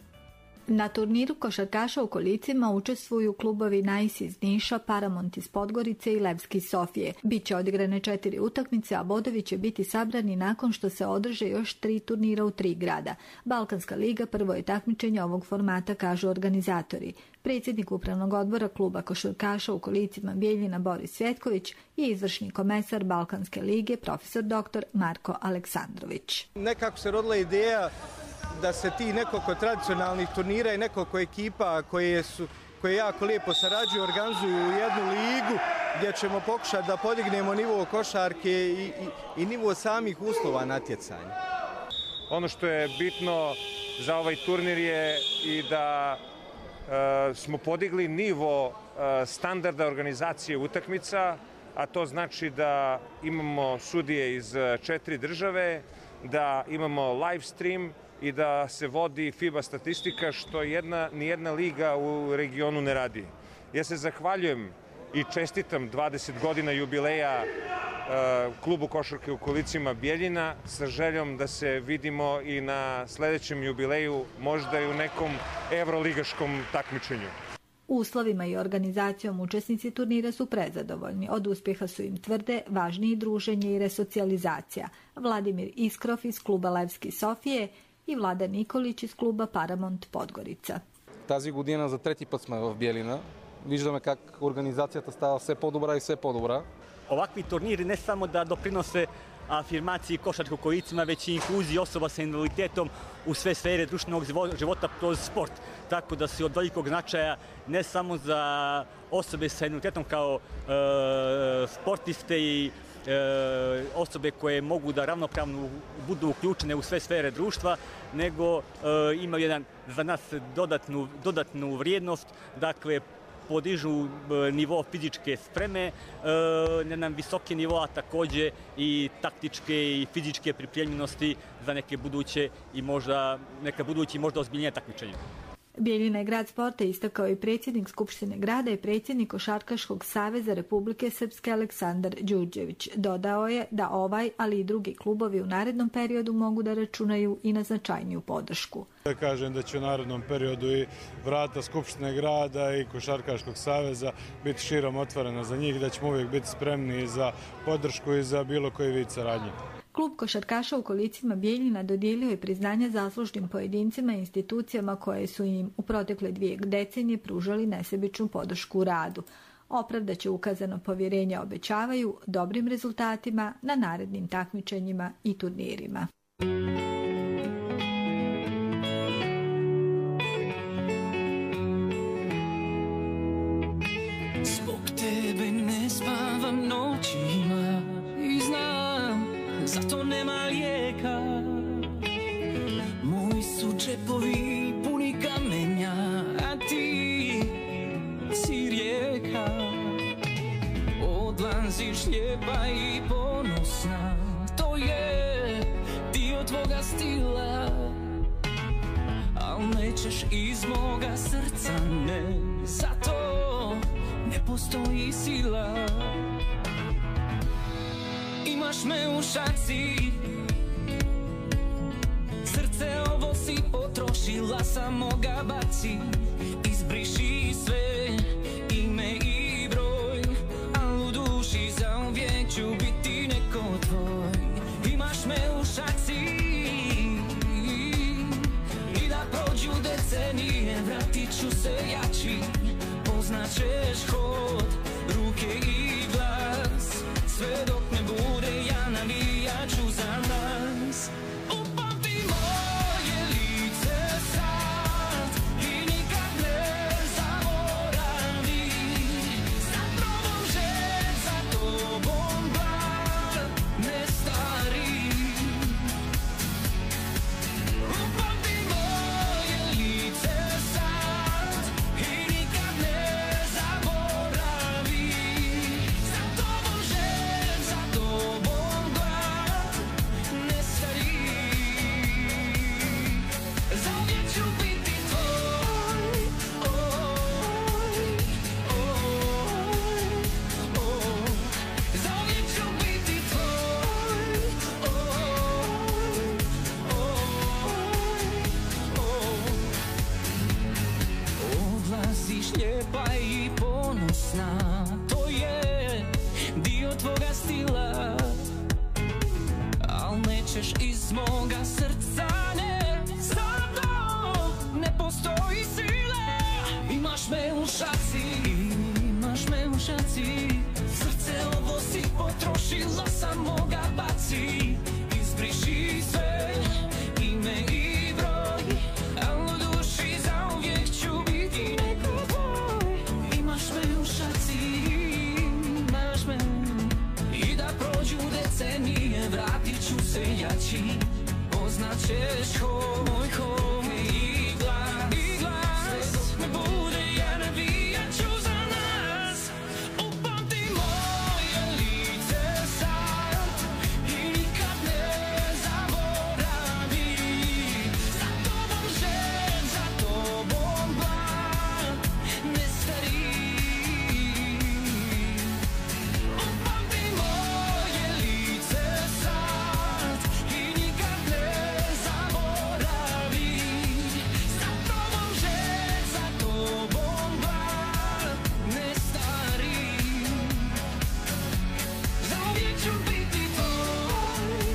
Na turniru košarkaša u Kolicima učestvuju klubovi Nice iz Niša, Paramount iz Podgorice i Levski iz Sofije. Biće odigrane 4 utakmice, a bodovi će biti sabrani nakon što se održe još 3 turnira u 3 grada. Balkanska liga prvo je takmičenje ovog formata, kažu organizatori. Predsjednik upravnog odbora kluba košarkaša u Kolicima Bijeljina Boris Svjetković i izvršni komesar Balkanske lige profesor dr. Marko Aleksandrović. Nekako se rodila ideja da se ti nekoliko tradicionalnih turnira i nekoliko ekipa koje jako lijepo sarađuju, organizuju u jednu ligu gdje ćemo pokušati da podignemo nivo košarke i nivo samih uslova natjecanja. Ono što je bitno za ovaj turnir je i da smo podigli nivo standarda organizacije utakmica, a to znači da imamo sudije iz 4 države, da imamo live stream i da se vodi FIBA statistika, što nijedna liga u regionu ne radi. Ja se zahvaljujem i čestitam 20 godina jubileja klubu košarke u Kolicima Bijeljina sa željom da se vidimo i na sljedećem jubileju, možda i u nekom evroligaškom takmičenju. Uslovima i organizacijom učesnici turnira su prezadovoljni. Od uspjeha su im tvrde važniji druženje i resocijalizacija. Vladimir Iskrov iz kluba Levski Sofije и Влада Николич из клуба Paramount Подгорица. Тази година за трети път сме в Биелина. Виждаме как организацията става все по-добра и все по-добра. Ovakvi turniri ne samo da doprinose afirmaciji košarke u Kolicima, već i infuziji osoba sa invaliditetom u sve sfere društvenog života kroz sport. Tako da su od velikog značaja ne samo za osobe sa invaliditetom kao sportiste i osobe koje mogu da ravnopravno budu uključene u sve sfere društva, nego imaju jedan za nas dodatnu vrijednost, dakle podižu nivo fizičke spreme na jedan visoki nivo, a također i taktičke i fizičke pripremljenosti za neke buduće i možda ozbiljnije takmičenje. Bijeljina je grad sporta, istakao i predsjednik Skupštine grada i predsjednik Košarkaškog saveza Republike Srpske Aleksandar Đurđević. Dodao je da ovaj, ali i drugi klubovi u narednom periodu mogu da računaju i na značajniju podršku. Da kažem da će u narednom periodu i vrata Skupštine grada i Košarkaškog saveza biti širom otvorena za njih, da ćemo uvijek biti spremni za podršku i za bilo koji vid saradnje. Klub košarkaša u Kolicima Bijeljina dodijelio je priznanje zaslužnim pojedincima i institucijama koje su im u protekle 2 decenije pružali nesebičnu podršku u radu. Opravdaće ukazano povjerenje obećavaju dobrim rezultatima na narednim takmičenjima i turnirima. lijeka. Moji su džepovi puni kamenja, a ti si rijeka. Odlaziš lijepa i ponosna, to je dio tvoga stila. Al nećeš iz moga srca, ne, zato ne postoji sila. Imaš me u šaci, srce ovo si potrošila, samo ga baci. Izbriši sve, ime i broj, al u duši zauvijek ću biti neko tvoj. Imaš me u šaci, i da prođu decenije, vratit ću se jači. Poznaćeš hod, ruke i glas, sve dok ne bude ja navijat ću za nas. Upamti moje lice sad i nikad ne zaboravi. Za tobom žed, za tobom glad, ne stari. Upamti moje lice sad i nikad ne zaboravi. Za tobom žed, za tobom glad, ne stari. Zauvijek ću biti tvoj, zauvijek ću biti tvoj, odlaziš lijepa i ponosna, to je dio tvoga stila. Al nećeš iz moga srca, ne, zato ne postoji sila. Imaš me u šaci, imaš me u šaci, srce ovo si potrošila, samo ga baci. Izbriši sve, ime i broj, al u duši zauvijek ću biti neko tvoj. Imaš me u šaci, imaš me, i da prođu decenije, vratit ću se jači. Poznaćeš moj hod i glas, sve dok ne bude ja navijat ću za nas. Upamti moje lice sad i nikad ne zaboravi. Za tobom žed, za tobom glad, ne stari. Upamti moje lice sad i nikad ne zaboravi. Za tobom žed, za tobom glad, ne stari. Zauvijek ću biti tvoj,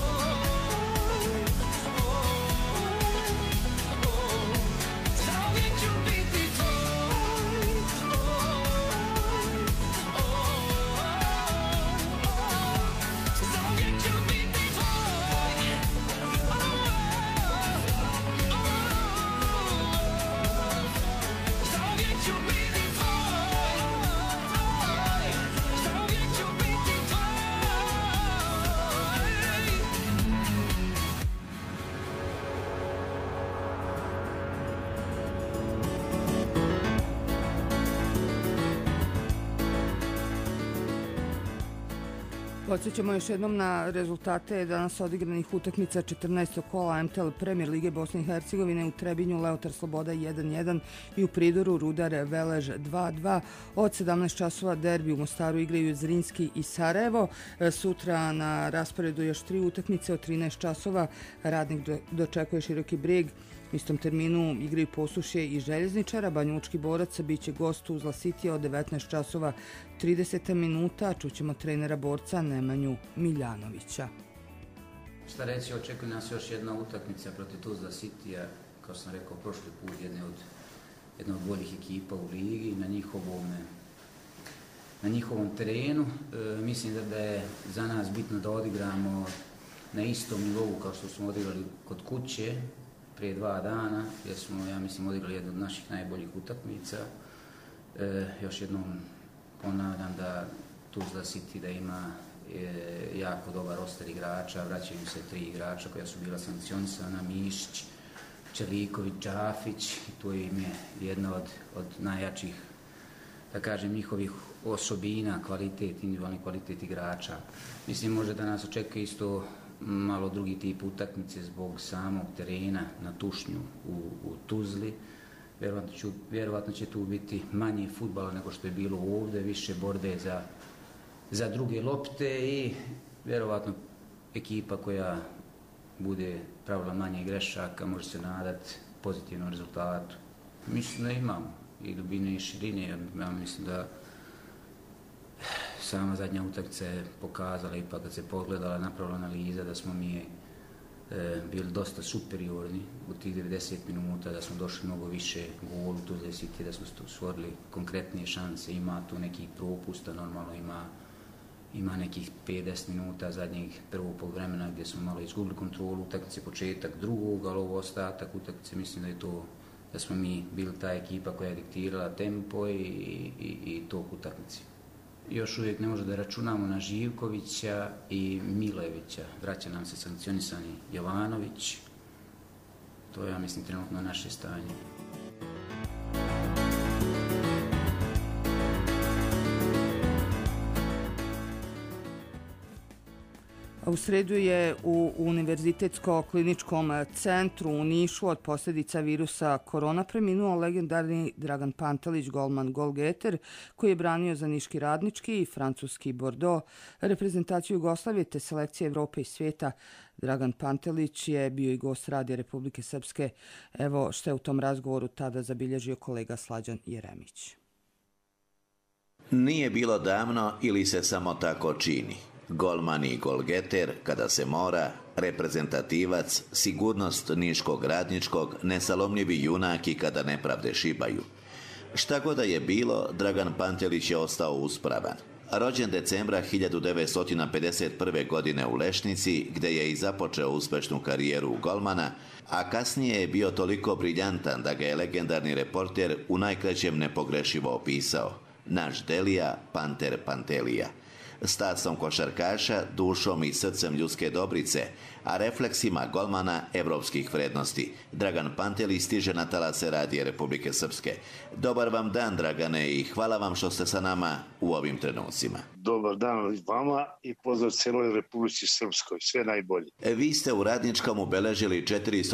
zauvijek ću biti tvoj, zauvijek ću biti tvoj, zauvijek ću biti tvoj, zauvijek ću biti tvoj. Podsjećamo još jednom na rezultate danas odigranih utakmica 14. kola MTL Premier Lige Bosne i Hercegovine. U Trebinju Leotar Sloboda 1-1 i u Pridoru Rudar Velež 2-2. Od 17 časova derbi u Mostaru igraju Zrinski i Sarajevo. Sutra na rasporedu još 3 utakmice. Od 13 časova Radnik dočekuje Široki Brijeg. U istom terminu igraju Posušje i Željezničara. Banjalučki Borac biće gost u Tuzla Citya od 19 časova 30 minuta. Čućemo trenera Borca Nemanju Miljanovića. Šta reći, očekuje nas još jedna utakmica protiv Tuzla Citya, kao sam rekao prošli put, jedna od boljih ekipa u ligi na njihovom terenu. Mislim da je za nas bitno da odigramo na istom nivou kao što smo odigrali kod kuće prije 2 dana, jer smo, ja mislim, odigrali jednu od naših najboljih utakmica. Još jednom ponavljam da Tuzla City da ima jako dobar roster igrača, vraćaju se 3 igrača koja su bila sankcionisana, Mišić, Čeliković, Đafić, i tu im je jedna od najjačih, da kažem, njihovih osobina, individualni kvalitet igrača. Mislim, može da nas očekuje isto malo drugi tip utakmice zbog samog terena na Tušnju u Tuzli. Vjerovatno će tu biti manje fudbala nego što je bilo ovdje, više borbe za druge lopte i vjerovatno ekipa koja bude pravila manje grešaka može se nadati pozitivnom rezultatu. Mislim da imamo i dubine i širine. Ja mislim da sama zadnja utakmica je pokazala, ipak kad se pogledala, napravila analiza da smo mi bili dosta superiorni u tih 90 minuta, da smo došli mnogo više golu, Tuzle City, da smo stvorili konkretnije šanse, ima tu nekih propusta, normalno ima nekih 50 minuta zadnjih prvog poluvremena gdje smo malo izgubili kontrolu utakmice, početak drugog, ali ovo ostatak utakmice, mislim da je to, da smo mi bili ta ekipa koja je diktirala tempo i tok utakmice. Još uvijek ne može da računamo na Živkovića i Milevića. Vraća nam se sankcionisani Jovanović. To je, ja mislim, trenutno naše stanje. U sredu je u Univerzitetsko-kliničkom centru u Nišu od posljedica virusa korona preminuo legendarni Dragan Pantelić, golman golgeter, koji je branio za niški Radnički i francuski Bordeaux, reprezentaciju Jugoslavije te selekcije Evrope i svijeta. Dragan Pantelić je bio i gost Radija Republike Srpske. Evo što je u tom razgovoru tada zabilježio kolega Slađan Jeremić. Nije bilo davno ili se samo tako čini. Golman i golgeter, kada se mora, reprezentativac, sigurnost niškog Radničkog, nesalomljivi junak i kada nepravde šibaju. Šta god da je bilo, Dragan Pantelić je ostao uspravan. Rođen decembra 1951. godine u Lešnici, gde je i započeo uspešnu karijeru golmana, a kasnije je bio toliko briljantan da ga je legendarni reporter u najkraćem nepogrešivo opisao. Naš Delija, Panter Pantelija. Stasom košarkaša, dušom i srcem ljudske dobrice, a refleksima golmana evropskih vrednosti. Dragan Pantelić stiže na talase Radije Republike Srpske. Dobar vam dan, Dragane, i hvala vam što ste sa nama u ovim trenucima. Dobar dan vama i pozdrav celoj Republici Srpskoj. Sve najbolje. Vi ste u Radničkom ubeležili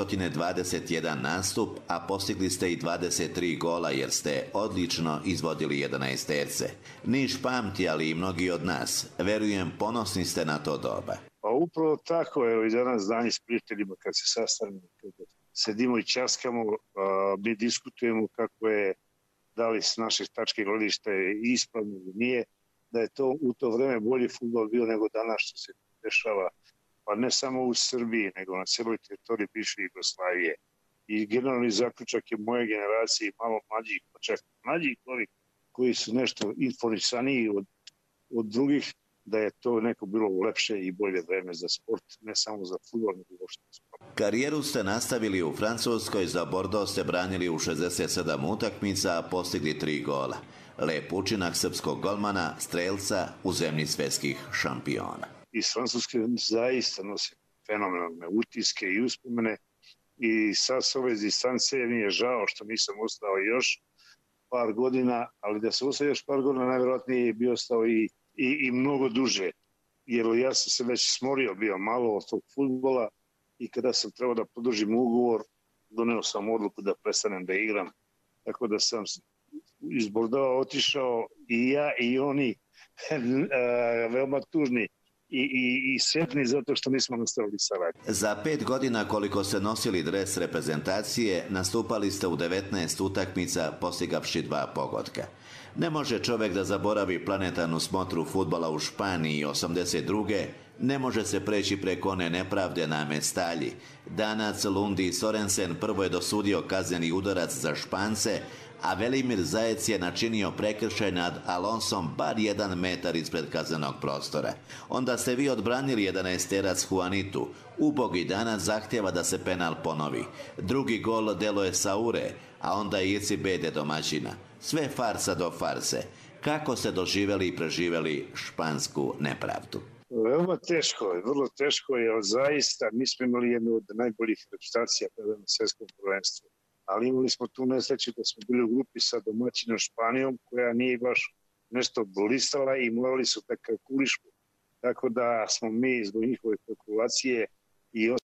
421 nastup, a postigli ste i 23 gola jer ste odlično izvodili 11 terce. Niš pamti, ali i mnogi od nas. Verujem, ponosni ste na to doba. Pa upravo tako, evo i danas dan s prijateljima kad se sastanemo, kad sedimo i časkamo, mi diskutujemo kako je, da li s naših tačke gledišta je ispravno ili nije, da je to u to vreme bolji fudbal bio nego danas što se dešava, pa ne samo u Srbiji, nego na celoj teritoriji bivše Jugoslavije. I generalni zaključak je moje generacije i malo mlađih, pa čak mlađih koji su nešto informisaniji od drugih, da je to neko bilo lepše i bolje vreme za sport, ne samo za fudbal, nego uopšte za sport. Karijeru ste nastavili u Francuskoj, za Bordeaux ste branili u 67 utakmica, a postigli 3 gola. Lep učinak srpskog golmana, strelca u zemlji svetskih šampiona. Iz Francuske zaista nosi fenomenalne utiske i uspomene i sad s ove distance mi je žao što nisam ostao još par godina, ali da sam ostao još par godina, najvjerojatnije je bio ostao i mnogo duže, jer ja sam se već smorio bio malo od tog fudbala i kada sam trebao da podržim ugovor, doneo sam odluku da prestanem da igram, tako da sam iz Bordeauxa otišao i ja i oni veoma tužni i sretni zato što nismo nastavili saradnju. Za 5 godina koliko ste nosili dres reprezentacije, nastupali ste u 19 utakmica, postigavši 2 pogotka. Ne može čovjek da zaboravi planetarnu smotru fudbala u Španiji 82. Ne može se preći preko one nepravde na Mestalji. Danac Lundi Sorensen prvo je dosudio kazneni udarac za Špance, a Velimir Zajec je načinio prekršaj nad Alonsom bar 1 metar ispred kaznenog prostora. Onda ste vi odbranili 11-terac Juanitu. Ubogi Danac zahtjeva da se penal ponovi. Drugi gol delo je Saure, a onda i Irci Bede domaćina. Sve farsa do farse. Kako ste doživjeli i preživjeli špansku nepravdu? Veoma teško je, vrlo teško je, ali zaista mi smo imali jednu od najboljih reputacija na svjetskom prvenstvu. Ali imali smo tu nesreću da smo bili u grupi sa domaćinom Španijom koja nije baš nešto blistala i morali su da kalkulišu. Tako da smo mi zbog njihove kalkulacije i